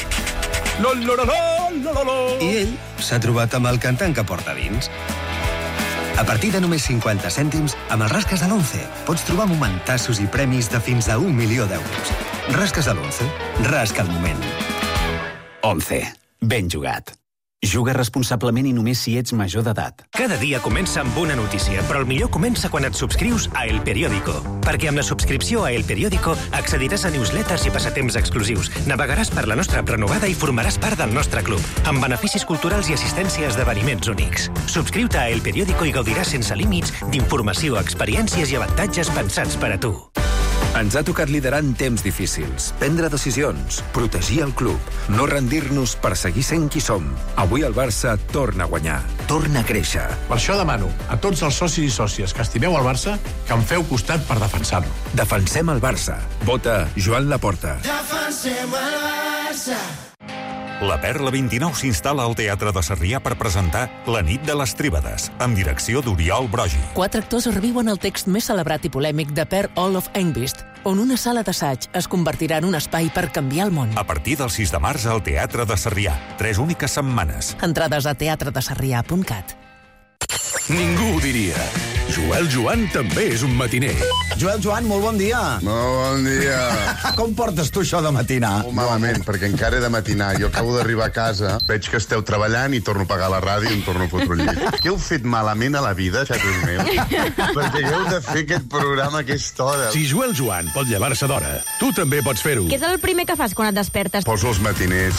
I ell s'ha trobat amb el cantant que porta dins. A partir de només 50 cèntims, amb els rasques de l'11 pots trobar momentassos i premis de fins a 1 milió d'euros. Rasques de l'11, rasca el moment. 11. Ben jugat. Juga responsablement i només si ets major d'edat. Cada dia comença amb una notícia, però el millor comença quan et subscrius a El Periódico. Perquè amb la subscripció a El Periódico accediràs a newsletters i passatemps exclusius, navegaràs per la nostra prenovada i formaràs part del nostre club, amb beneficis culturals i assistència a esdeveniments únics. Subscriu-te a El Periódico i gaudiràs sense límits d'informació, experiències i avantatges pensats per a tu. Ens ha tocat liderar en temps difícils, prendre decisions, protegir el club, no rendir-nos per seguir sent qui som. Avui el Barça torna a guanyar, torna a créixer. Per això demano a tots els socis i sòcies que estimeu el Barça que em feu costat per defensar-lo. Defensem el Barça. Vota Joan Laporta. Defensem el Barça. La Perla 29 s'instal·la al Teatre de Sarrià per presentar La nit de les Tríbades, amb direcció d'Oriol Brogi. 4 actors reviuen el text més celebrat i polèmic de Per Olof Engvist, on una sala d'assaig es convertirà en un espai per canviar el món. A partir del 6 de març al Teatre de Sarrià. 3 úniques setmanes. Entrades a teatredesarrià.cat. Ningú ho diria. Joel Joan també és un matiner. Joel Joan, molt bon dia. Molt bon dia. Com portes tu això de matinar? Molt malament, perquè encara he de matinar. Jo acabo d'arribar a casa, veig que esteu treballant i torno a pagar la ràdio i em torno a fotre el llit. Què heu fet malament a la vida, xatos meus? Perquè heu de fer aquest programa a aquesta hora. Si Joel Joan pot llevar-se d'hora, tu també pots fer-ho. Què és el primer que fas quan et despertes? Poso els matiners.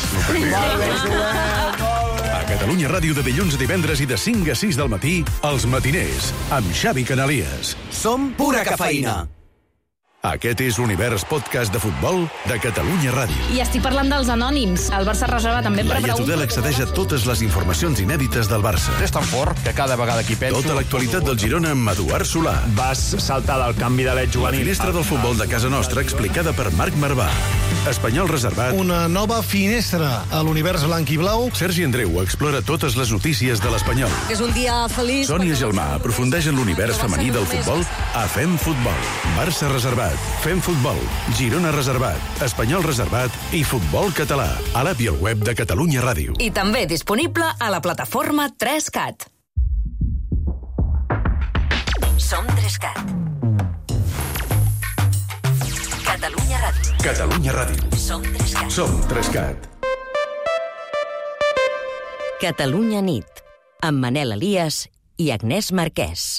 A Catalunya Ràdio de dilluns a divendres i de 5 a 6 del matí, Els Matiners, amb Xavi Canalies. Som pura cafeïna. Aquest és l'Univers Podcast de Futbol de Catalunya Ràdio. I estic parlant dels anònims. El Barça reserva també per Laia Tudel accedeix a totes les informacions inèdites del Barça. És tan fort que cada vegada que hi penso... Tota l'actualitat del Girona amb Eduard Solà. Vas saltar del canvi de led juvenil. La finestra del futbol de casa nostra explicada per Marc Marvà. Espanyol reservat. Una nova finestra a l'univers blanc i blau. Sergi Andreu explora totes les notícies de l'Espanyol. És un dia feliç. Sònia Gelmà aprofundeix en l'univers femení del futbol a Fem Futbol. Barça reservat. Fem Futbol. Girona reservat. Espanyol reservat i Futbol català. A l'app i al web de Catalunya Ràdio. I també disponible a la plataforma 3CAT. Som 3CAT. Catalunya Ràdio. Catalunya Ràdio. Som 3CAT. Som 3CAT. Catalunya Nit, amb Manel Elias i Agnès Marquès.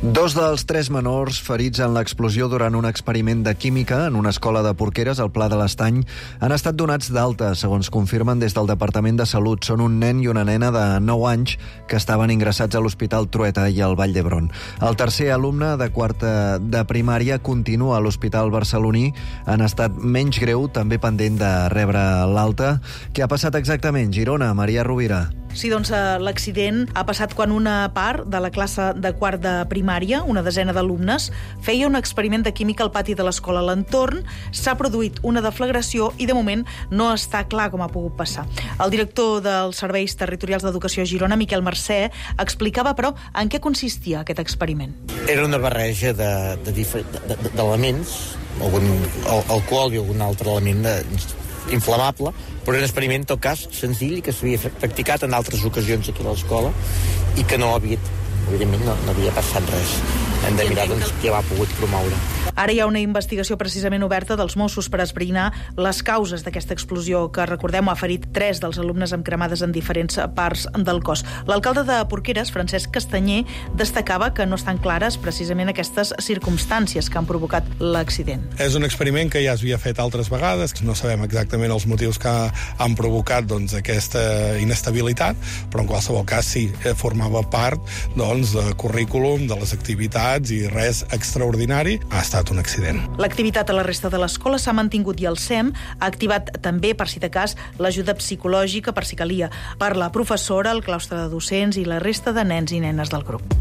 2 dels 3 menors ferits en l'explosió durant un experiment de química en una escola de Porqueres, al Pla de l'Estany, han estat donats d'alta, segons confirmen des del Departament de Salut. Són un nen i una nena de 9 anys que estaven ingressats a l'Hospital Trueta i al Vall d'Hebron. El tercer alumne de quarta de primària continua a l'Hospital Barceloní en estat menys greu, també pendent de rebre l'alta. Què ha passat exactament? Girona, Maria Rovira. Sí, doncs l'accident ha passat quan una part de la classe de quart de primària, una desena d'alumnes, feia un experiment de química al pati de l'escola. A l'entorn s'ha produït una deflagració i de moment no està clar com ha pogut passar. El director dels Serveis Territorials d'Educació a Girona, Miquel Mercè, explicava, però, en què consistia aquest experiment. Era una barreja d'elements, algun alcohol i algun altre element inflamable, però un experiment, en tot cas, senzill, que s'havia practicat en altres ocasions aquí a l'escola i que no havia passat res. Hem de mirar què ha pogut promoure. Ara hi ha una investigació precisament oberta dels Mossos per esbrinar les causes d'aquesta explosió que, recordem, ha ferit 3 dels alumnes amb cremades en diferents parts del cos. L'alcalde de Porqueres, Francesc Castanyer, destacava que no estan clares precisament aquestes circumstàncies que han provocat l'accident. És un experiment que ja s'havia fet altres vegades, no sabem exactament els motius que han provocat aquesta inestabilitat, però en qualsevol cas sí, formava part del currículum, de les activitats i res extraordinari. Ha estat un accident. L'activitat a la resta de l'escola s'ha mantingut i el SEM ha activat també, per si de cas, l'ajuda psicològica per si calia per la professora, el claustre de docents i la resta de nens i nenes del grup.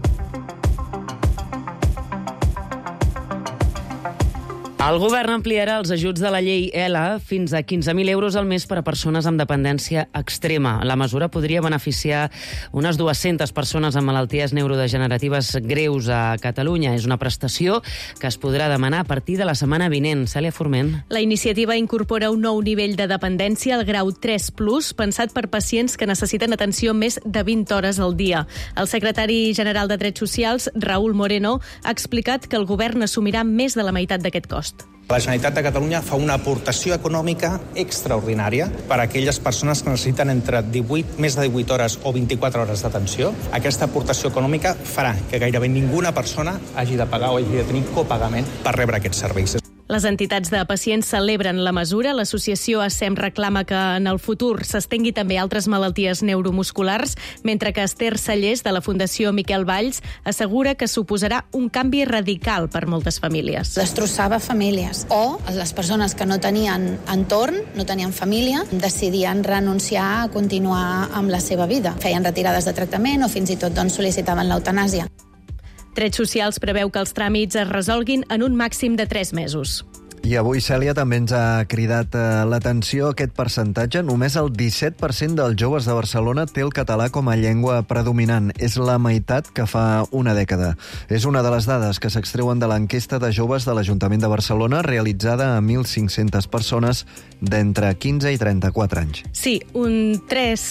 El govern ampliarà els ajuts de la llei ELA fins a 15.000 euros al mes per a persones amb dependència extrema. La mesura podria beneficiar unes 200 persones amb malalties neurodegeneratives greus a Catalunya. És una prestació que es podrà demanar a partir de la setmana vinent. Cèlia Forment. La iniciativa incorpora un nou nivell de dependència, el grau 3+, pensat per pacients que necessiten atenció més de 20 hores al dia. El secretari general de Drets Socials, Raúl Moreno, ha explicat que el govern assumirà més de la meitat d'aquest cost. La Generalitat de Catalunya fa una aportació econòmica extraordinària per a aquelles persones que necessiten entre més de 18 hores o 24 hores d'atenció. Aquesta aportació econòmica farà que gairebé ninguna persona hagi de pagar o hagi de tenir copagament per rebre aquests serveis. Les entitats de pacients celebren la mesura. L'associació ASEM reclama que en el futur s'estengui també a altres malalties neuromusculars, mentre que Esther Sallés, de la Fundació Miquel Valls, assegura que suposarà un canvi radical per moltes famílies. Destrossava famílies. O les persones que no tenien entorn, no tenien família, decidien renunciar a continuar amb la seva vida. Feien retirades de tractament o fins i tot sol·licitaven l'eutanàsia. Drets Socials preveu que els tràmits es resolguin en un màxim de 3 mesos. I avui, Cèlia, també ens ha cridat l'atenció aquest percentatge. Només el 17% dels joves de Barcelona té el català com a llengua predominant. És la meitat que fa una dècada. És una de les dades que s'extreuen de l'enquesta de joves de l'Ajuntament de Barcelona, realitzada a 1.500 persones d'entre 15 i 34 anys. Sí, un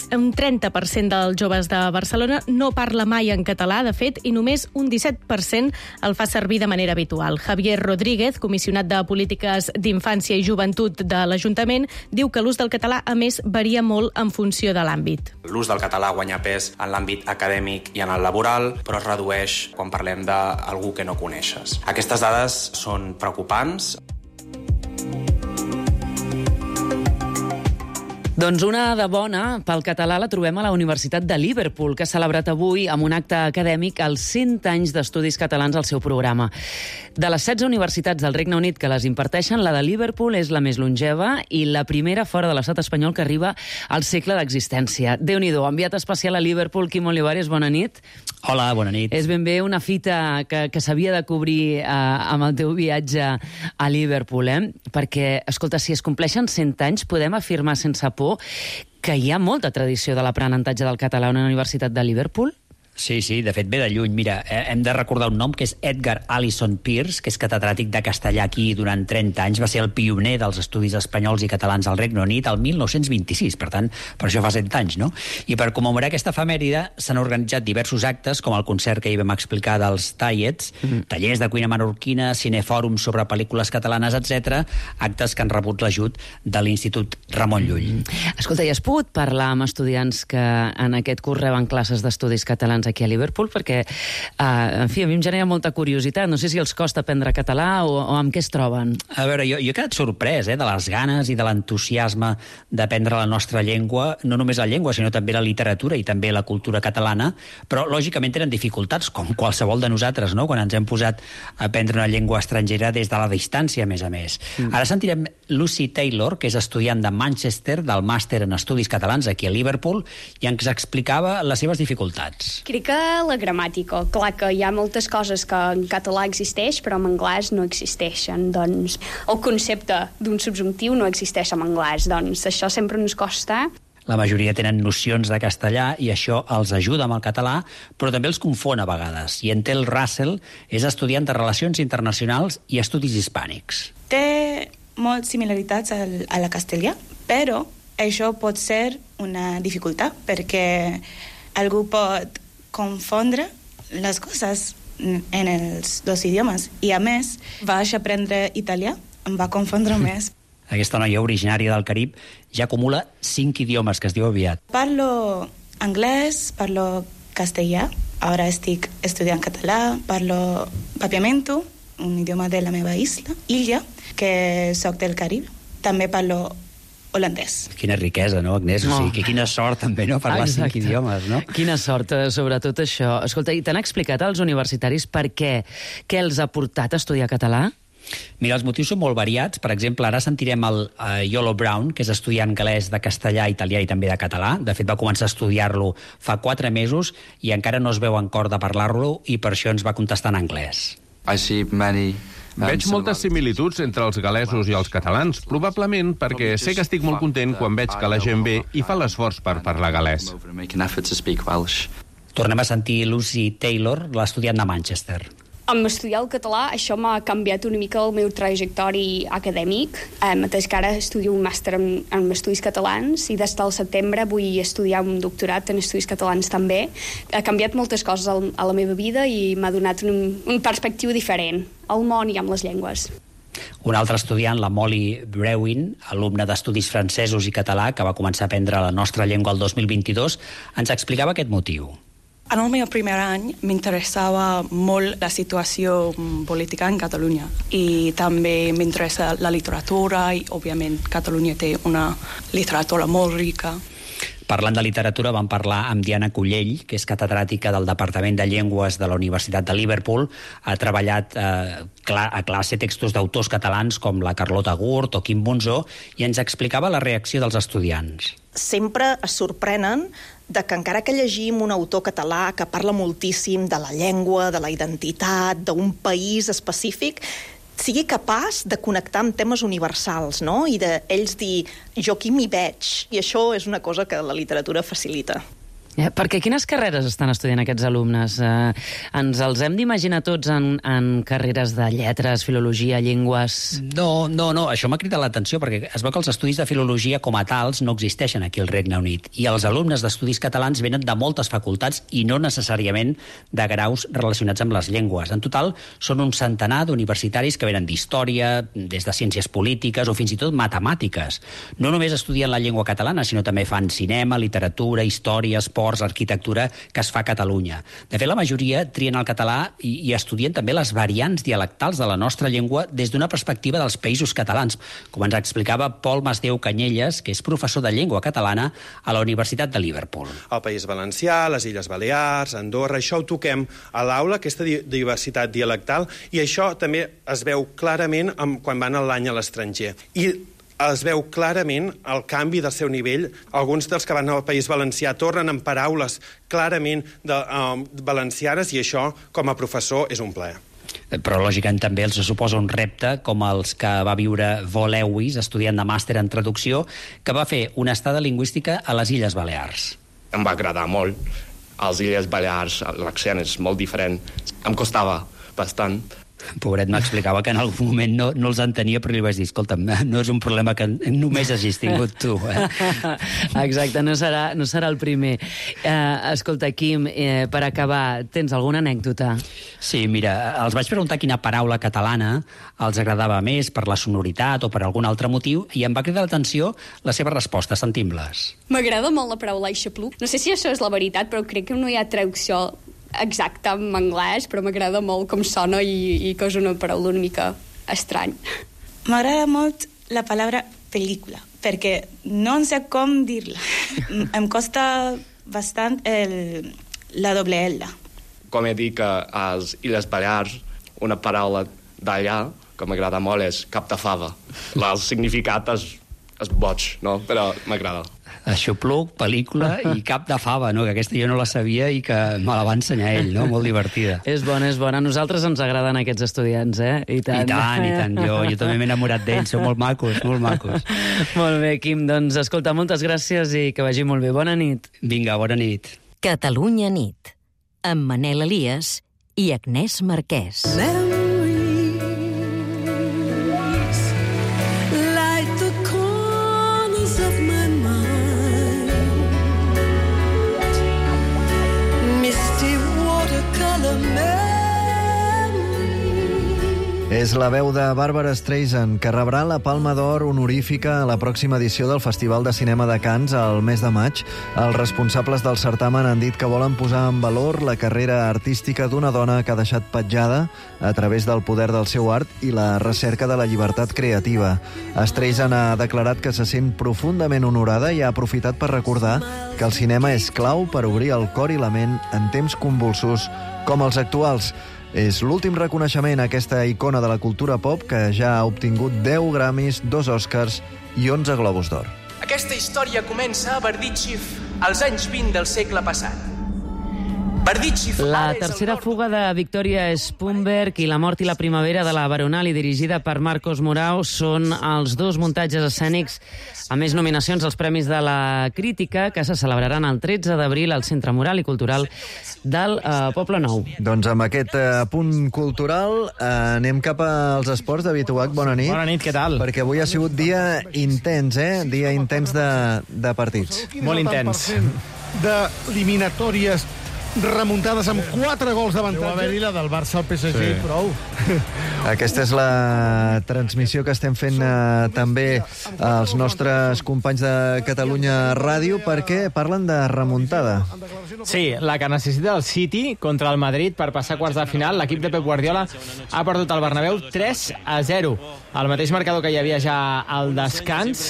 30% dels joves de Barcelona no parla mai en català, de fet, i només un 17% el fa servir de manera habitual. Javier Rodríguez, comissionat de Política d'Infància i Joventut de l'Ajuntament, diu que l'ús del català, a més, varia molt en funció de l'àmbit. L'ús del català guanya pes en l'àmbit acadèmic i en el laboral, però es redueix quan parlem d'algú que no coneixes. Aquestes dades són preocupants. Doncs una de bona pel català la trobem a la Universitat de Liverpool, que ha celebrat avui amb un acte acadèmic els 100 anys d'estudis catalans al seu programa. De les 16 universitats del Regne Unit que les imparteixen, la de Liverpool és la més longeva i la primera fora de l'estat espanyol que arriba al segle d'existència. Déu-n'hi-do, enviat especial a Liverpool, Quim Olivares, bona nit. Hola, bona nit. És ben bé una fita que s'havia de cobrir amb el teu viatge a Liverpool, Perquè, escolta, si es compleixen 100 anys, podem afirmar sense por que hi ha molta tradició de l'aprenentatge del català a una universitat de Liverpool? Sí, de fet ve de lluny. Mira, hem de recordar un nom que és Edgar Alison Pierce, que és catedràtic de castellà aquí durant 30 anys. Va ser el pioner dels estudis espanyols i catalans al Regne Unit el 1926, per tant, per això fa 100 anys, no? I per commemorar aquesta efemèride s'han organitzat diversos actes, com el concert que hi vam explicar dels Tallets, tallers de cuina menorquina, cinefòrums sobre pel·lícules catalanes, etc., actes que han rebut l'ajut de l'Institut Ramon Llull. Escolta, i has pogut parlar amb estudiants que en aquest curs reben classes d'estudis catalans catalans aquí a Liverpool, perquè, en fi, a mi em genera molta curiositat. No sé si els costa aprendre català o amb què es troben. A veure, jo he quedat sorprès de les ganes i de l'entusiasme d'aprendre la nostra llengua, no només la llengua, sinó també la literatura i també la cultura catalana, però lògicament tenen dificultats, com qualsevol de nosaltres, no?, quan ens hem posat a aprendre una llengua estrangera des de la distància, a més. Ara sentirem Lucy Taylor, que és estudiant de Manchester, del màster en Estudis Catalans aquí a Liverpool, i ens explicava les seves dificultats. Crec que la gramàtica, clar que hi ha moltes coses que en català existeix, però en anglès no existeixen. Doncs el concepte d'un subjuntiu no existeix en anglès, doncs això sempre ens costa. La majoria tenen nocions de castellà i això els ajuda amb el català, però també els confon a vegades. I Entel Russell és estudiant de Relacions Internacionals i Estudis Hispànics. Té moltes similaritats a la castellà, però això pot ser una dificultat, perquè algú pot confondre les coses en els dos idiomes. I a més, vaig aprendre italià, em va confondre més. Aquesta noia originària del Carib ja acumula 5 idiomes, que es diu aviat. Parlo anglès, parlo castellà, ara estic estudiant català, parlo papiamento, un idioma de la meva illa, que soc del Carib. També parlo holandès. Quina riquesa, no, Agnès? O sigui, quina sort també, no?, parlar 5 idiomes, no? Quina sort, sobretot això. Escolta, i t'han explicat als universitaris per què els ha portat a estudiar català? Mira, els motius són molt variats. Per exemple, ara sentirem el Yolo Brown, que és estudiant galès de castellà, italià i també de català. De fet, va començar a estudiar-lo fa 4 mesos i encara no es veu en cor de parlar-lo i per això ens va contestar en anglès. Veig moltes similituds entre els galesos i els catalans, probablement perquè sé que estic molt content quan veig que la gent ve i fa l'esforç per parlar galès. Tornem a sentir Lucy Taylor, l'estudiant de Manchester. Amb estudiar el català, això m'ha canviat una mica el meu trajectori acadèmic. Mateix que ara estudio un màster en estudis catalans i des del setembre vull estudiar un doctorat en estudis catalans també. Ha canviat moltes coses a la meva vida i m'ha donat un perspectiu diferent al món i amb les llengües. Un altre estudiant, la Molly Brewin, alumne d'estudis francesos i català, que va començar a aprendre la nostra llengua el 2022, ens explicava aquest motiu. En el meu primer any m'interessava molt la situació política en Catalunya i també m'interessa la literatura i, òbviament, Catalunya té una literatura molt rica. Parlant de literatura, vam parlar amb Diana Cullell, que és catedràtica del Departament de Llengües de la Universitat de Liverpool. Ha treballat a classe textos d'autors catalans com la Carlota Gurt o Quim Bonzó i ens explicava la reacció dels estudiants. Sempre es sorprenen de que encara que llegim un autor català que parla moltíssim de la llengua, de la identitat, d'un país específic, sigui capaç de connectar amb temes universals, no? I d'ells dir, jo aquí m'hi veig, i això és una cosa que la literatura facilita. Perquè quines carreres estan estudiant aquests alumnes? Ens els hem d'imaginar tots en carreres de lletres, filologia, llengües... No, això m'ha cridat l'atenció perquè es veu que els estudis de filologia com a tals no existeixen aquí al Regne Unit i els alumnes d'estudis catalans venen de moltes facultats i no necessàriament de graus relacionats amb les llengües. En total, són un centenar d'universitaris que venen d'història, des de ciències polítiques o fins i tot matemàtiques. No només estudien la llengua catalana, sinó també fan cinema, literatura, història, esport, arquitectura que es fa a Catalunya. De fet, la majoria trien el català i estudien també les variants dialectals de la nostra llengua des d'una perspectiva dels països catalans, com ens explicava Pol Masdeu Canyelles, que és professor de llengua catalana a la Universitat de Liverpool. El País Valencià, les Illes Balears, Andorra, això ho toquem a l'aula, aquesta diversitat dialectal, i això també es veu clarament quan van l'any a l'estranger. I es veu clarament el canvi del seu nivell. Alguns dels que van al País Valencià tornen amb paraules clarament valencianes i això, com a professor, és un plaer. Però, lògicament, també els suposa un repte com els que va viure Vo Lewis, estudiant de màster en traducció, que va fer una estada lingüística a les Illes Balears. Em va agradar molt. A les Illes Balears l'accent és molt diferent. Em costava bastant. Pobret m'explicava que en algun moment no els entenia, però li vaig dir, escolta'm, no és un problema que només hagis tingut tu. Exacte, no serà el primer. Escolta, Quim, per acabar, tens alguna anècdota? Sí, mira, els vaig preguntar quina paraula catalana els agradava més per la sonoritat o per algun altre motiu, i em va cridar l'atenció la seva resposta. Sentim-les. M'agrada molt la paraula aixapluc. No sé si això és la veritat, però crec que no hi ha traducció exacta en anglès, però m'agrada molt com sona i que és una paraula una mica estrany. M'agrada molt la paraula pel·lícula, perquè no sé com dir-la. Em costa bastant la doble L. Com he dit que a les Illes Balears una paraula d'allà que m'agrada molt és cap de fava. El significat és boig, no? Però m'agrada. Aixopluc, pel·lícula i cap de fava, no? Que aquesta jo no la sabia i que me la va ensenyar ell, no? Molt divertida. És bona, és bona. A nosaltres ens agraden aquests estudiants, eh? I tant. I tant. Jo també m'he enamorat d'ells, són molt macos, molt macos. Molt bé, Quim, doncs escolta, moltes gràcies i que vagi molt bé. Bona nit. Vinga, bona nit. Catalunya nit, amb Manel Elias i Agnès Marquès. És la veu de Barbara Streisand, que rebrà la Palma d'Or honorífica a la pròxima edició del Festival de Cinema de Cannes al mes de maig. Els responsables del certamen han dit que volen posar en valor la carrera artística d'una dona que ha deixat petjada a través del poder del seu art i la recerca de la llibertat creativa. Streisand ha declarat que se sent profundament honorada i ha aprofitat per recordar que el cinema és clau per obrir el cor i la ment en temps convulsos com els actuals. És l'últim reconeixement a aquesta icona de la cultura pop que ja ha obtingut 10 Grammys, 2 Oscars i 11 Globus d'Or. Aquesta història comença a Berdichev als anys 20 del segle passat. La tercera fuga de Victoria Spunberg i La mort i la primavera de la Baronali, dirigida per Marcos Morau, són els dos muntatges escènics a més nominacions als Premis de la Crítica, que se celebraran el 13 d'abril al Centre Moral i Cultural del Poble Nou. Doncs amb aquest punt cultural anem cap als esports. David Uach, bona nit. Bona nit, què tal? Perquè avui ha sigut dia intens, Dia intens de partits. Molt intens. D'eliminatòries remuntades amb 4 gols d'avantatge. Deu haver-hi la del Barça al PSG, sí. Prou. Aquesta és la transmissió que estem fent també als nostres companys de Catalunya Ràdio, perquè parlen de remuntada. Sí, la que necessita el City contra el Madrid per passar a quarts de final. L'equip de Pep Guardiola ha perdut al Bernabéu 3-0. El mateix marcador que hi havia ja al descans.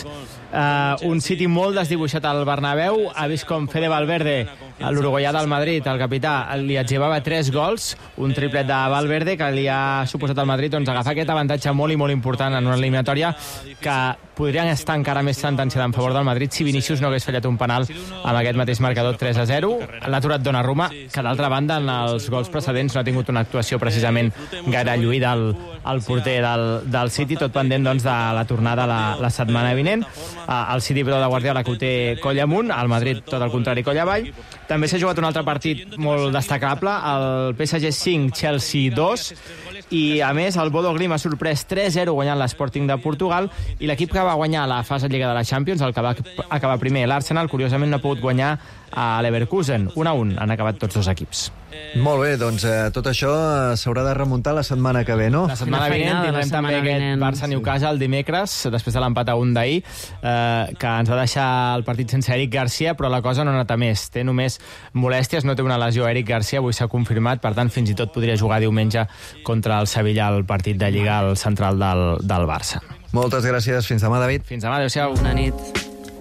Un City molt desdibuixat al Bernabéu. Ha vist com Fede Valverde, l'uruguaià del Madrid, el capità, li atzivava 3 gols, un triplet de Valverde que li ha suposat al Madrid agafar aquest avantatge molt i molt important en una eliminatòria que podrien estar encara més sentenciada en favor del Madrid si Vinícius no hagués fallat un penal amb aquest mateix marcador 3-0. L'ha aturat Donnarumma, que d'altra banda en els gols precedents no ha tingut una actuació precisament gaire lluïda al porter del City, tot pendent doncs, de la tornada la setmana vinent. El City, però, de Guardiola, que ho té coll amunt, el Madrid tot el contrari, coll avall. També s'ha jugat un altre partit molt destacable, el PSG 5, Chelsea 2, i a més el Bodo Glimt ha sorprès 3-0 guanyant l'Sporting de Portugal, i l'equip que va guanyar la fase Lliga de la Champions, el que va acabar primer, l'Arsenal, curiosament no ha pogut guanyar a l'Leverkusen. 1-1 han acabat tots dos equips. Molt bé, doncs tot això s'haurà de remuntar la setmana que ve, no? La setmana vinent tindrem també aquest Barça-Newcastle el dimecres, després de l'empat a 1 d'ahir, que ens va deixar el partit sense Eric Garcia, però la cosa no ha anat a més. Té només molèsties, no té una lesió a Eric Garcia, avui s'ha confirmat, per tant fins i tot podria jugar diumenge contra el Sevilla al partit de Lliga al central del Barça. Moltes gràcies, fins demà, David. Fins demà, adéu-siau. Bona nit.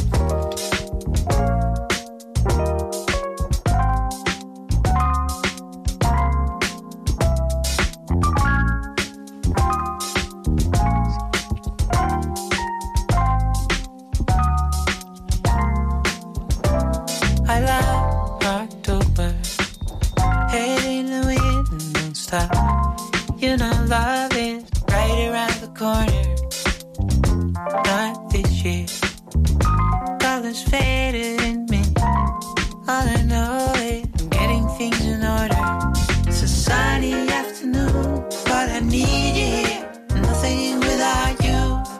You know love is right around the corner. Not this year. Colors faded in me. All I know is I'm getting things in order. It's a sunny afternoon, but I need you here, nothing without you.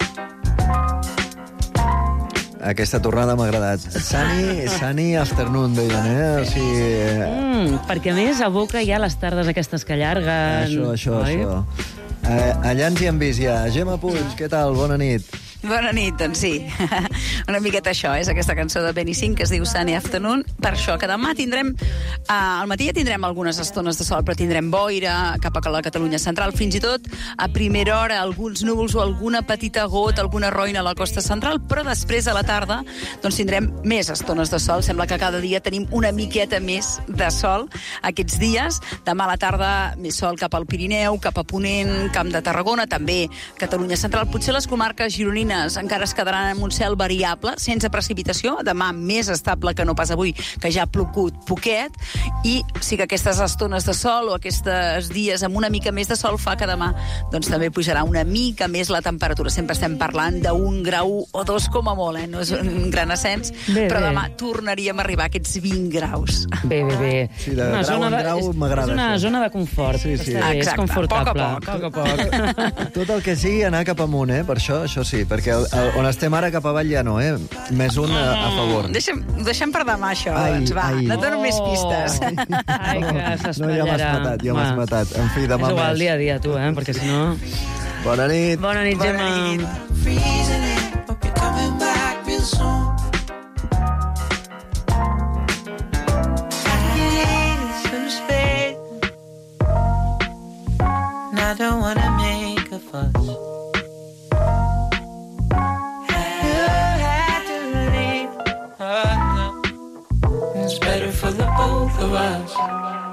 Aquesta tornada m'ha agradat. Sunny afternoon, deien, eh? O sigui... perquè a més evoca ja les tardes aquestes que allarguen. Això. Allà ens hi hem vist ja. Gemma Puig, què tal? Bona nit. Bona nit, doncs sí. Una miqueta això, és aquesta cançó de Benny Singh que es diu Sunny Afternoon. Per això, que demà tindrem... al matí ja tindrem algunes estones de sol, però tindrem boira cap a la Catalunya central. Fins i tot, a primera hora, alguns núvols o alguna petita gota, alguna roina a la costa central, però després, a la tarda, doncs tindrem més estones de sol. Sembla que cada dia tenim una miqueta més de sol aquests dies. Demà a la tarda, més sol cap al Pirineu, cap a Ponent, Camp de Tarragona, també Catalunya central. Potser les comarques gironines encara es quedaran amb un cel variable, sense precipitació, demà més estable que no pas avui, que ja ha plogut poquet, i sí que aquestes estones de sol o aquests dies amb una mica més de sol fa que demà doncs, també pujarà una mica més la temperatura. Sempre estem parlant d'1 grau o 2 com a molt, no és un gran ascens, però demà tornaríem a arribar a aquests 20 graus. Bé. Sí, de grau en grau m'agrada. És una zona de confort. Sí. És confortable. A poc. Tot el que sigui anar cap amunt, per això sí, perquè on estem ara cap avall ja no, Més un a favor. Deixem per demà això, doncs va. No dono més pistes. Ai, que s'espatllarà. No, ja m'has matat. En fi, demà més. És igual, més. dia a dia, tu, perquè si no... Bona nit. Bona nit, Gemma. I don't wanna make a fuss. You had to leave. It's better for the both of us.